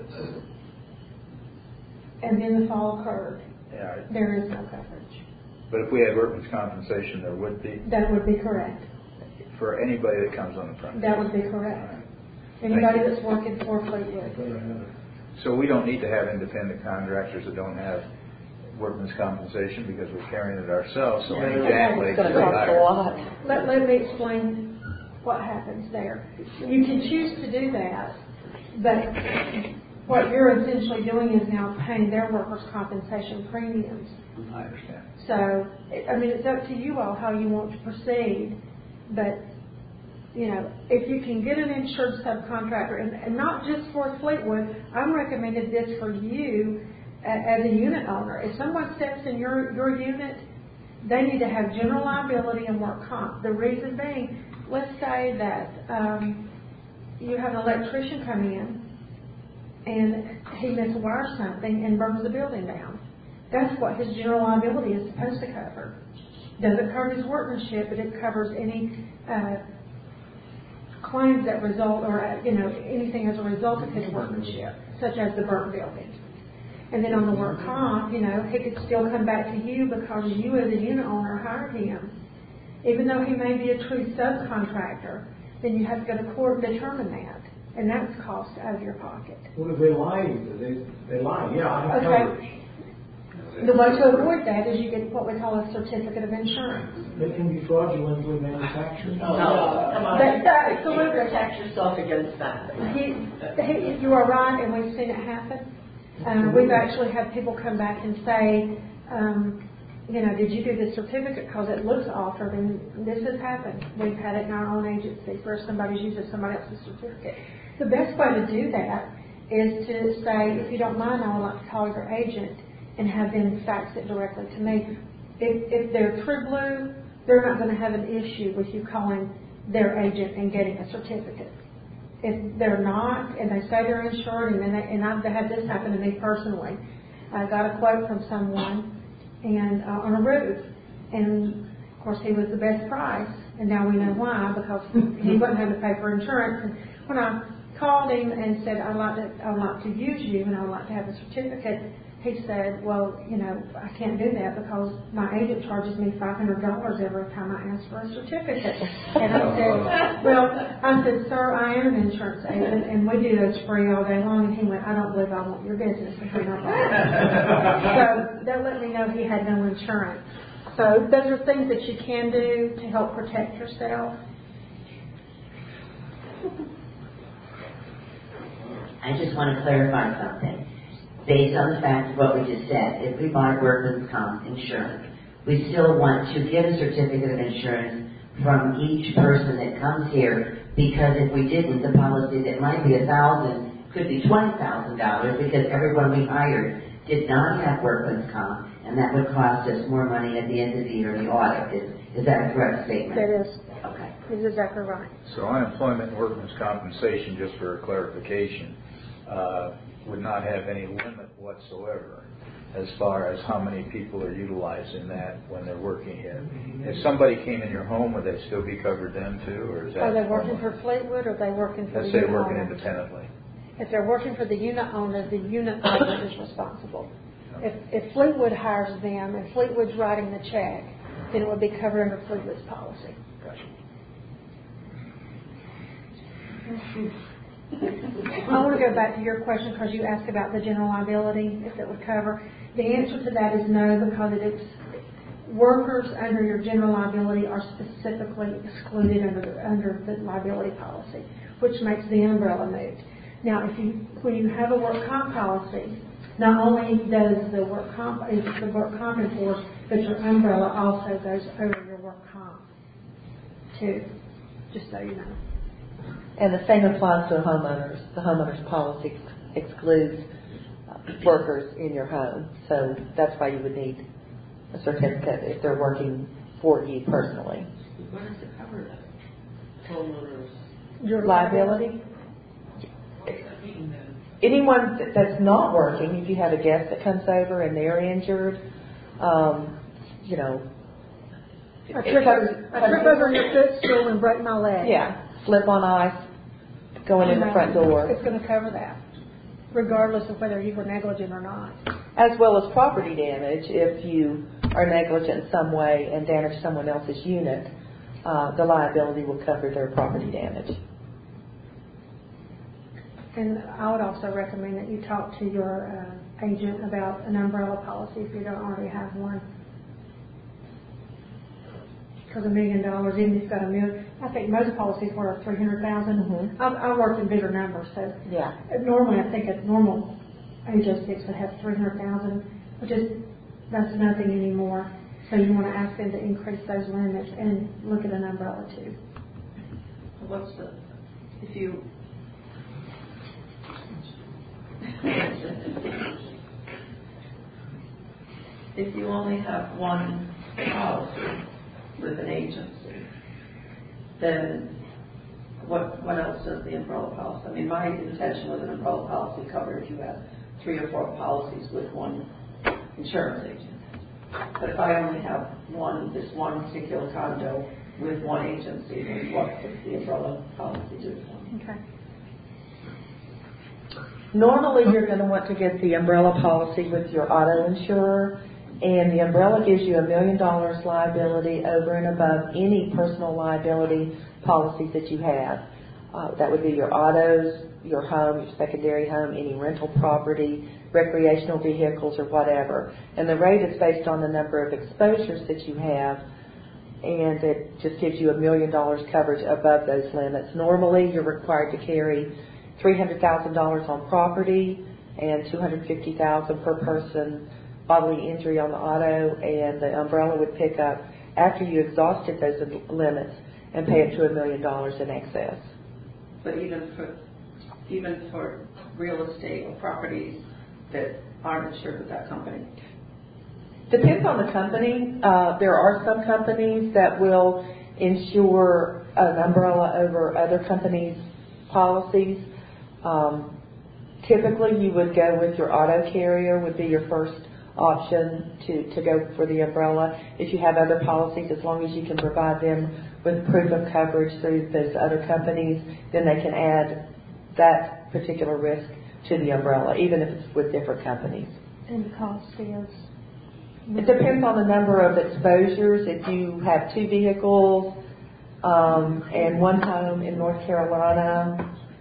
and then the fall occurred, there is no coverage. But if we had workman's compensation, there would be? That would be correct. For anybody that comes on the front? That would be correct. Anybody that's working for Fleetwood. So we don't need to have independent contractors that don't have workman's compensation because we're carrying it ourselves. So any jack legs are higher. Let me explain what happens there. You can choose to do that, but what you're essentially doing is now paying their workers' compensation premiums. I understand. So, I mean, it's up to you all how you want to proceed, but, you know, if you can get an insured subcontractor, and not just for Fleetwood, I'm recommending this for you as a unit owner. If someone steps in your unit, they need to have general liability and work comp. The reason being, let's say that you have an electrician come in and he miswires something and burns the building down. That's what his general liability is supposed to cover. Doesn't cover his workmanship, but it covers any claims that result, or anything as a result of his workmanship, such as the burnt building. And then on the work comp, he could still come back to you because you as a unit owner hired him. Even though he may be a true subcontractor, then you have to go to court and determine that. And that's cost out of your pocket. What if they lie? They lie. Yeah, I have coverage. The way to avoid that is you get what we call a certificate of insurance. They can be fraudulently manufactured. No, come on. Absolutely. Protect yourself against that. You are right, and we've seen it happen. We've actually had people come back and say, did you do the certificate because it looks altered? And this has happened. We've had it in our own agency where somebody's using somebody else's certificate. The best way to do that is to say, if you don't mind, I would like to call your agent and have them fax it directly to me. If they're true blue, they're not going to have an issue with you calling their agent and getting a certificate. If they're not, and they say they're insured, and I've had this happen to me personally. I got a quote from someone and on a roof, and of course he was the best price, and now we know why, because he wasn't having to pay for insurance. And when I called him and said I'd like to use you and I'd like to have a certificate, he said, well, I can't do that because my agent charges me $500 every time I ask for a certificate. And I said, sir, I am an insurance agent, and we do those free all day long. And he went, I don't believe I want your business if you're not buying. So that let me know he had no insurance. So those are things that you can do to help protect yourself. I just want to clarify something. Based on the fact of what we just said, if we buy workman's comp insurance, we still want to get a certificate of insurance from each person that comes here, because if we didn't, the policy that might be $1,000 could be $20,000 because everyone we hired did not have workman's comp, and that would cost us more money at the end of the year in the audit. Is that a correct statement? That is. Okay. That's exactly right. So unemployment and workman's compensation, just for clarification, would not have any limit whatsoever. as far as how many people are utilizing that when they're working here. If somebody came in your home, would they still be covered then too, or is that? Are they working for Fleetwood, or are they working for the Let's say unit working owner? independently. If they're working for the unit owner is responsible. If Fleetwood hires them and Fleetwood's writing the check, then it would be covered under Fleetwood's policy. Gotcha. I want to go back to your question because you asked about the general liability, if it would cover. The answer to that is no, because it's workers under your general liability are specifically excluded under the liability policy, which makes the umbrella moot. Now, when you have a work comp policy, not only does the work comp enforced, but your umbrella also goes over your work comp too, just so you know. And the same applies to homeowners. The homeowners policy excludes workers in your home. So that's why you would need a certificate if they're working for you personally. What does it cover though? Homeowners. Your liability? Anyone that's not working, if you have a guest that comes over and they're injured, you know. I trip over your footstool and break my leg. Yeah, slip on ice, going in the front door. It's going to cover that, regardless of whether you were negligent or not. As well as property damage, if you are negligent in some way and damage someone else's unit, the liability will cover their property damage. And I would also recommend that you talk to your agent about an umbrella policy if you don't already have one. Because $1 million, even if you've got $1 million, I think most policies were $300,000. Mm-hmm. I worked in bigger numbers, so yeah. Normally I think a normal HO6 would have $300,000, which is that's nothing anymore. So you want to ask them to increase those limits and look at an umbrella too. If you only have one policy with an agency, then what else does the umbrella policy? I mean, my intention with an umbrella policy covered if you have 3 or 4 policies with one insurance agent. But if I only have this one particular condo with one agency, then what does the umbrella policy do for me? Okay. Normally, you're going to want to get the umbrella policy with your auto insurer, and the umbrella gives you $1 million liability over and above any personal liability policies that you have. That would be your autos, your home, your secondary home, any rental property, recreational vehicles, or whatever. And the rate is based on the number of exposures that you have, and it just gives you $1 million coverage above those limits. Normally, you're required to carry $300,000 on property and $250,000 per person bodily injury on the auto, and the umbrella would pick up after you exhausted those limits and pay up to $1 million in excess. But even for real estate or properties that aren't insured with that company? Depends on the company. There are some companies that will insure an umbrella over other companies' policies. Typically, you would go with your auto carrier would be your first option to go for the umbrella. If you have other policies, as long as you can provide them with proof of coverage through those other companies, then they can add that particular risk to the umbrella, even if it's with different companies. And the cost is? It depends on the number of exposures. If you have 2 vehicles and 1 home in North Carolina,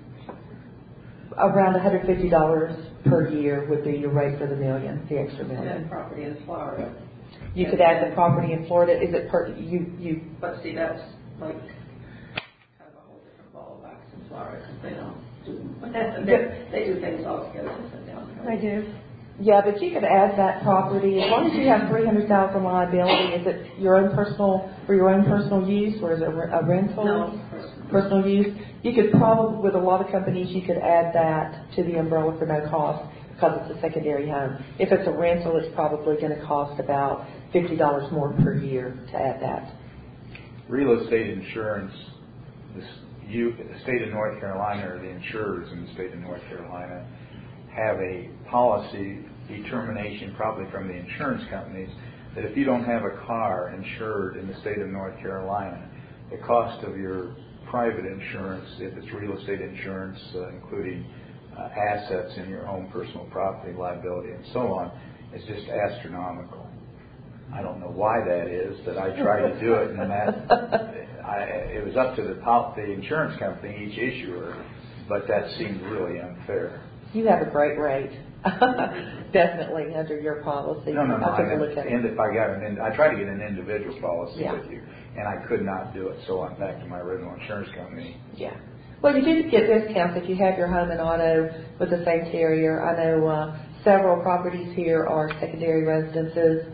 around $150 per year would be your rate for the million, the extra $1 million. And property in Florida. You could add the property in Florida. Is it you? But see, that's like kind of a whole different ball of wax in Florida because they don't do. They do things all together and down. They do. Yeah, but you could add that property as long as you have $300,000 liability. Is it your own personal for your own personal use, or is it a rental? No, personal use. You could probably, with a lot of companies, you could add that to the umbrella for no cost because it's a secondary home. If it's a rental, it's probably going to cost about $50 more per year to add that. Real estate insurance, the state of North Carolina, or the insurers in the state of North Carolina, have a policy determination, probably from the insurance companies, that if you don't have a car insured in the state of North Carolina, the cost of your private insurance, if it's real estate insurance, including assets in your home, personal property, liability, and so on, is just astronomical. I don't know why that is, but I tried to do it, and it was up to the insurance company, each issuer, but that seemed really unfair. You have a great rate. Definitely under your policy. No. I'll take a look at it. If I tried to get an individual policy Yeah. with you, and I could not do it, so I'm back to my original insurance company. Yeah. Well, you do get discounts if you have your home and auto with the same carrier. I know several properties here are secondary residences.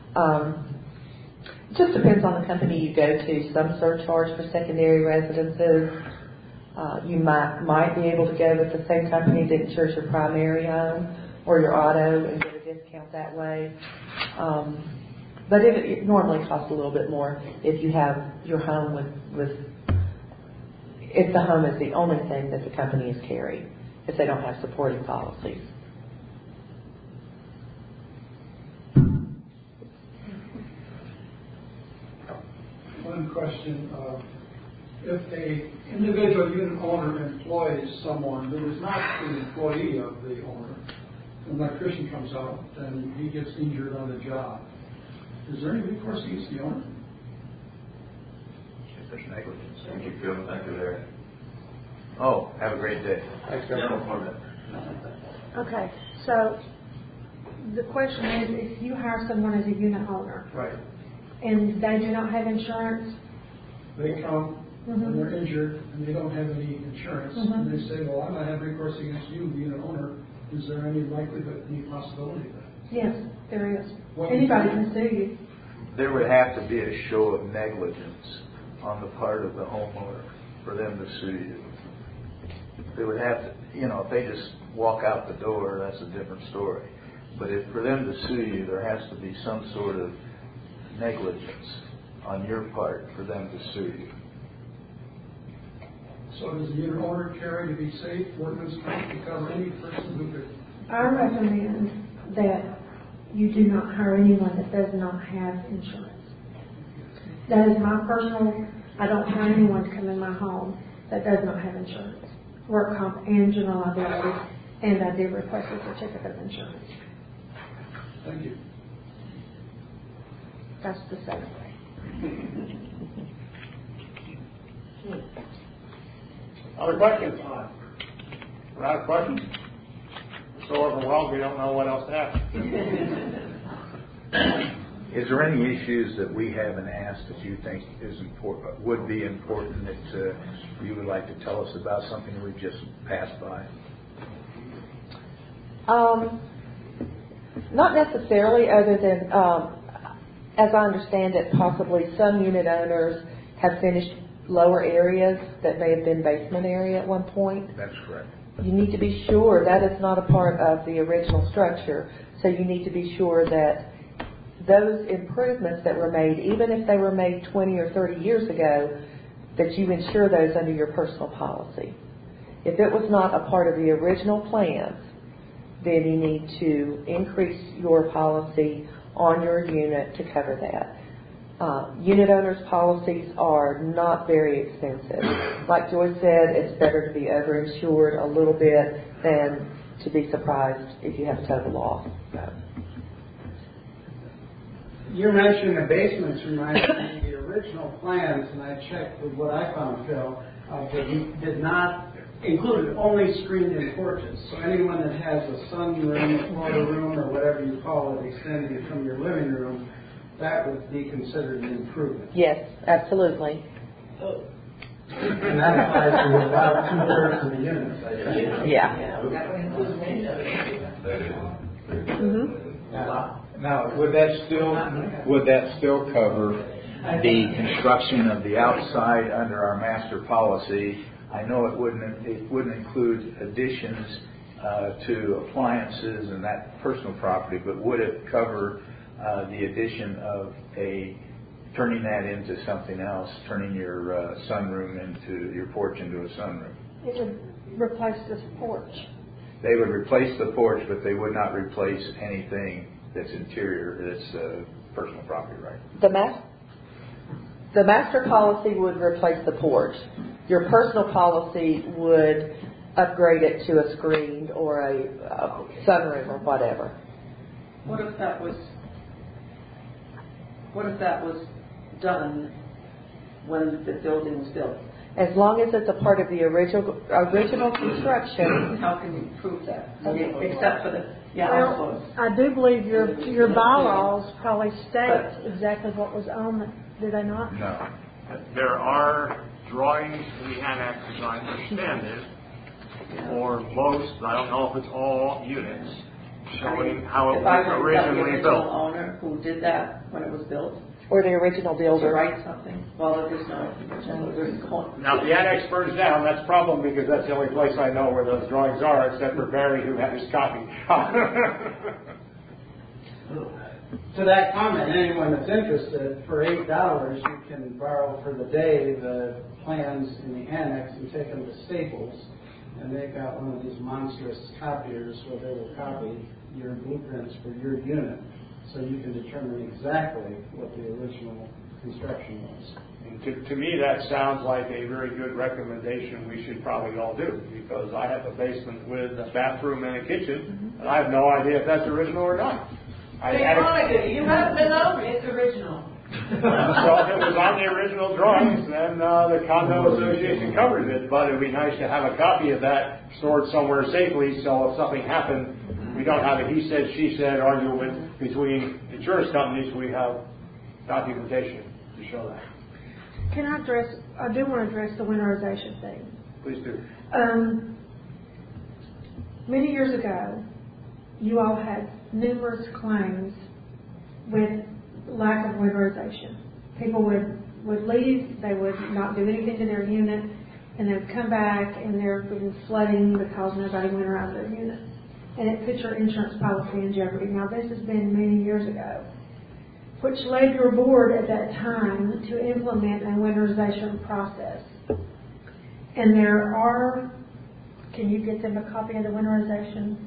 It just depends on the company you go to. Some surcharge for secondary residences. You might be able to go with the same company that insures your primary home or your auto and get a discount that way. But it normally costs a little bit more if you have your home if the home is the only thing that the company is carrying, if they don't have supporting policies. One question. If a individual unit owner employs someone who is not an employee of the owner, an electrician comes out and he gets injured on the job, is there any recourse against the owner? If there's negligence. Thank you, Phil. Thank you, Larry. Oh, have a great day. Thanks, Okay, so the question is, if you hire someone as a unit owner Right. and they do not have insurance, They come and they're injured and they don't have any insurance, and they say, well, I'm not having recourse against you, the unit owner. Is there any likelihood, any possibility of that? yes, there is. What Anybody is it? can sue you. There would have to be a show of negligence on the part of the homeowner for them to sue you. They would have to, if they just walk out the door, that's a different story. But for them to sue you, there has to be some sort of negligence on your part for them to sue you. So does the unit owner carry to be safe, workman's comp to cover any person who could? I recommend that you do not hire anyone that does not have insurance. That is my personal, I don't hire anyone to come in my home that does not have insurance, work comp and general liability, and I did request a certificate of insurance. Thank you. That's the safe way. Other questions? We're out of questions? We're so overwhelmed we don't know what else to ask. Is there any issues that we haven't asked that you think is important, would be important that you would like to tell us about, something we've just passed by? Not necessarily, other than, as I understand it, possibly some unit owners have finished lower areas that may have been basement area at one point. That's correct. You need to be sure that is not a part of the original structure, so you need to be sure that those improvements that were made, even if they were made 20 or 30 years ago, that you insure those under your personal policy. If it was not a part of the original plans, then you need to increase your policy on your unit to cover that. Unit owners' policies are not very expensive. Like Joyce said, it's better to be overinsured a little bit than to be surprised if you have a total loss. So. You mentioned the basements reminded me of the original plans, and I checked with what I found, Phil, did not include only screened-in porches. So anyone that has a sunroom, a floor room, or whatever you call it, extending it from your living room, that would be considered an improvement. Yes, absolutely. And that applies to about 2/3 of the units, I think. Yeah. Now, would that still cover the construction of the outside under our master policy? I know it wouldn't include additions to appliances and that personal property, but would it cover the addition of turning that into something else, turning your sunroom into your porch into a sunroom? It would replace this porch. They would replace the porch, but they would not replace anything that's interior, that's personal property right. The master policy would replace the porch. Your personal policy would upgrade it to a screened or a sunroom or whatever. What if that was done when the building was built? As long as it's a part of the original construction. How can you prove that? Except for the, Well, I do believe your bylaws probably state exactly what was on it. Do they not? No. There are drawings in the annex, as I understand it, for most, I don't know if it's all units, showing how it was originally the built. owner who did that when it was built, or the original to builder. write something. Well, there's no original. Now, if the annex burns down, that's a problem because that's the only place I know where those drawings are, except for Barry, who had his copy. To that comment, anyone that's interested, for $8, you can borrow for the day the plans in the annex and take them to Staples, and they've got one of these monstrous copiers where they will copy your blueprints for your unit, so you can determine exactly what the original construction was. And to me, that sounds like a very good recommendation we should probably all do, because I have a basement with a bathroom and a kitchen, and I have no idea if that's original or not. Monica, you haven't been over, it's original. So if it was on the original drawings, then the condo association covers it, but it would be nice to have a copy of that stored somewhere safely, so if something happened, we don't have a he said, she said argument between insurance companies. We have documentation to show that. I do want to address the winterization thing. Please do. Many years ago, you all had numerous claims with lack of winterization. People would leave, they would not do anything to their unit, and they would come back and there was flooding because nobody winterized their unit. And it put your insurance policy in jeopardy. Now, this has been many years ago, which led your board at that time to implement a winterization process. And there are, can you get them a copy of the winterization?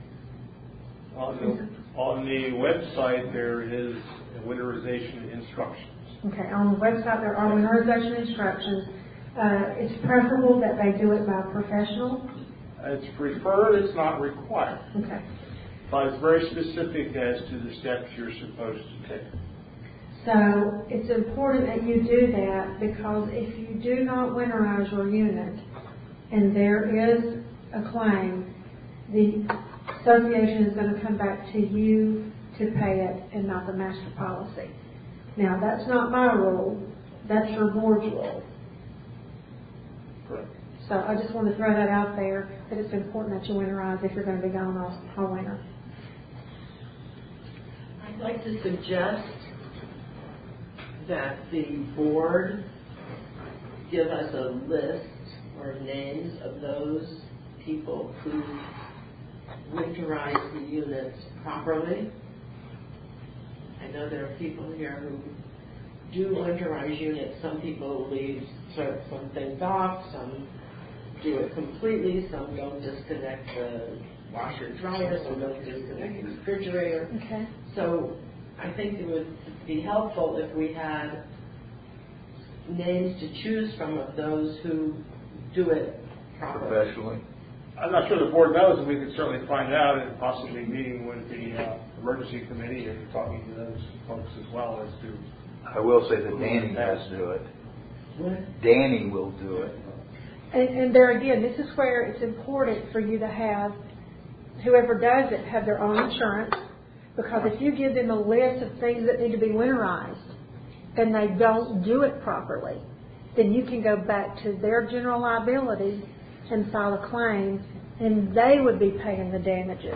On the website, there is winterization instructions. Okay, on the website there are winterization instructions. It's preferable that they do it by a professional. It's preferred, it's not required. Okay. But it's very specific as to the steps you're supposed to take. So it's important that you do that, because if you do not winterize your unit and there is a claim, the association is going to come back to you to pay it and not the master policy. Now, that's not my rule. That's your board's rule. Correct. So I just want to throw that out there, that it's important that you winterize if you're going to be gone all winter. I'd like to suggest that the board give us a list or names of those people who winterize the units properly. I know there are people here who do winterize units. Some people leave some things off, some do it completely, some don't disconnect the washer dryer, some don't disconnect the refrigerator. Okay. So I think it would be helpful if we had names to choose from of those who do it properly. Professionally. I'm not sure the board knows, and we could certainly find out, and possibly meeting with the emergency committee and talking to those folks as well as to. I will say that Danny does do it. What? Danny will do it. And there again, this is where it's important for you to have whoever does it have their own insurance, because if you give them a list of things that need to be winterized and they don't do it properly, then you can go back to their general liability and file a claim, and they would be paying the damages.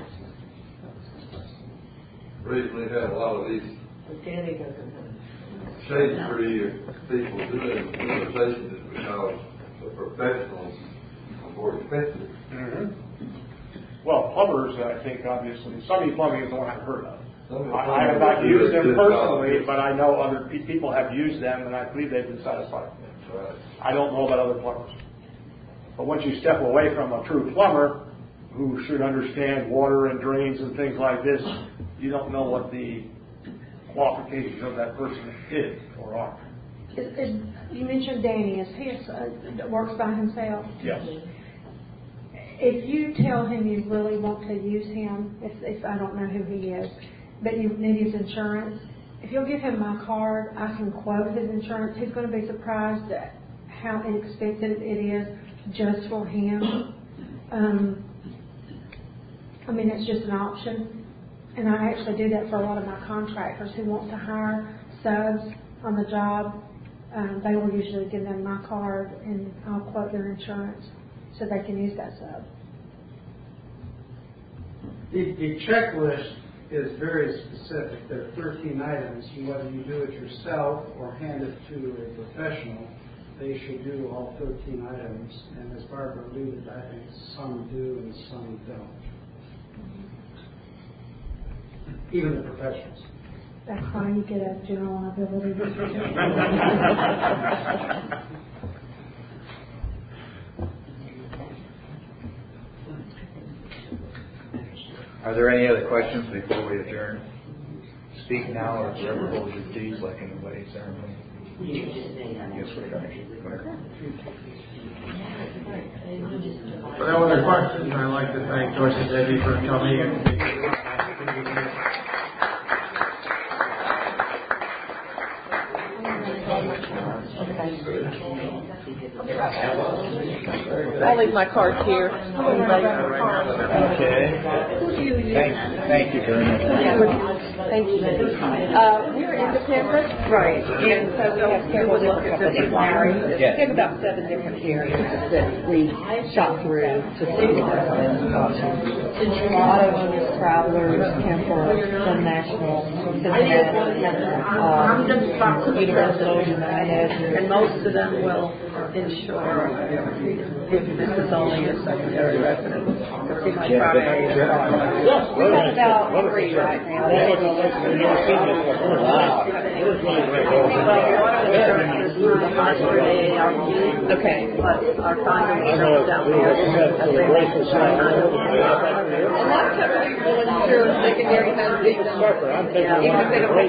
Recently had a lot of these Danny doesn't have. shade tree people doing winterization is because the professionals are more expensive. Mm-hmm. Well, plumbers, I think, obviously, Sunny Plumbing is the one I've heard of. I have not used them personally, but I know other people have used them, and I believe they've been satisfied. Right. I don't know about other plumbers. But once you step away from a true plumber, who should understand water and drains and things like this, you don't know what the qualifications of that person is or are. You mentioned Danny. Is he works by himself? Yes. If you tell him you really want to use him, if I don't know who he is, but you need his insurance, if you'll give him my card, I can quote his insurance. He's going to be surprised at how inexpensive it is just for him. I mean, it's just an option. And I actually do that for a lot of my contractors who want to hire subs on the job. They will usually give them my card and I'll quote their insurance so they can use that sub. The checklist is very specific. There are 13 items, and whether you do it yourself or hand it to a professional, they should do all 13 items. And as Barbara alluded, I think some do and some don't. Even the professionals. That's why you get a general liability. Are there any other questions before we adjourn? Speak now or forever hold your peace like in the wedding ceremony. Yes, we are. For no other questions, I'd like to thank Joyce and Debbie for coming and I'll leave my cards here. Okay. Thank you very much. Thank you. We're independent. Right. And so we would look at this inquiry. We have about 7 different areas that we shop through to see the different options. Auto travelers, campers, Sun National, Cincinnati, Universal, United, and most of them will insure if this is only a secondary residence. It's my primary. We have about 3 right now. Okay. But our final insurance down there. A lot of companies will insure secondary homes even if they don't have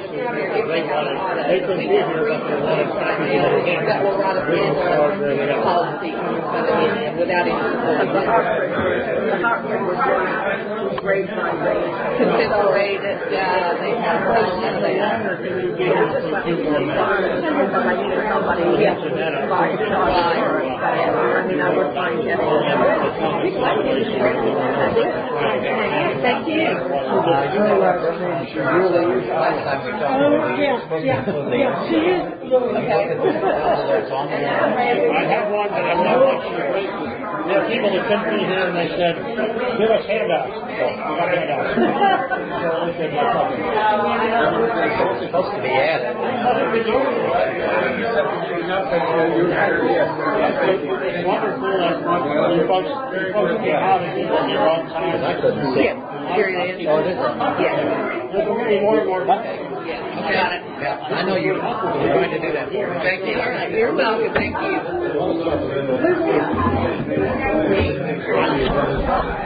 that will write a policy without any support. The Hartford was great for considerate it. They have somebody I mean, I would find it. Thank you. She is. Okay. I have one that I'm not sure. There are people that come to me here and they said, give us handouts. So we got handouts. So they said, no problem. It's supposed to be added. It's wonderful that you folks came out and did your own time. I couldn't see it. Here it is. Oh, it is? There's going to be more and more. Got it. Yeah, I know you're going to do that for me. Thank you. You're welcome. Thank you.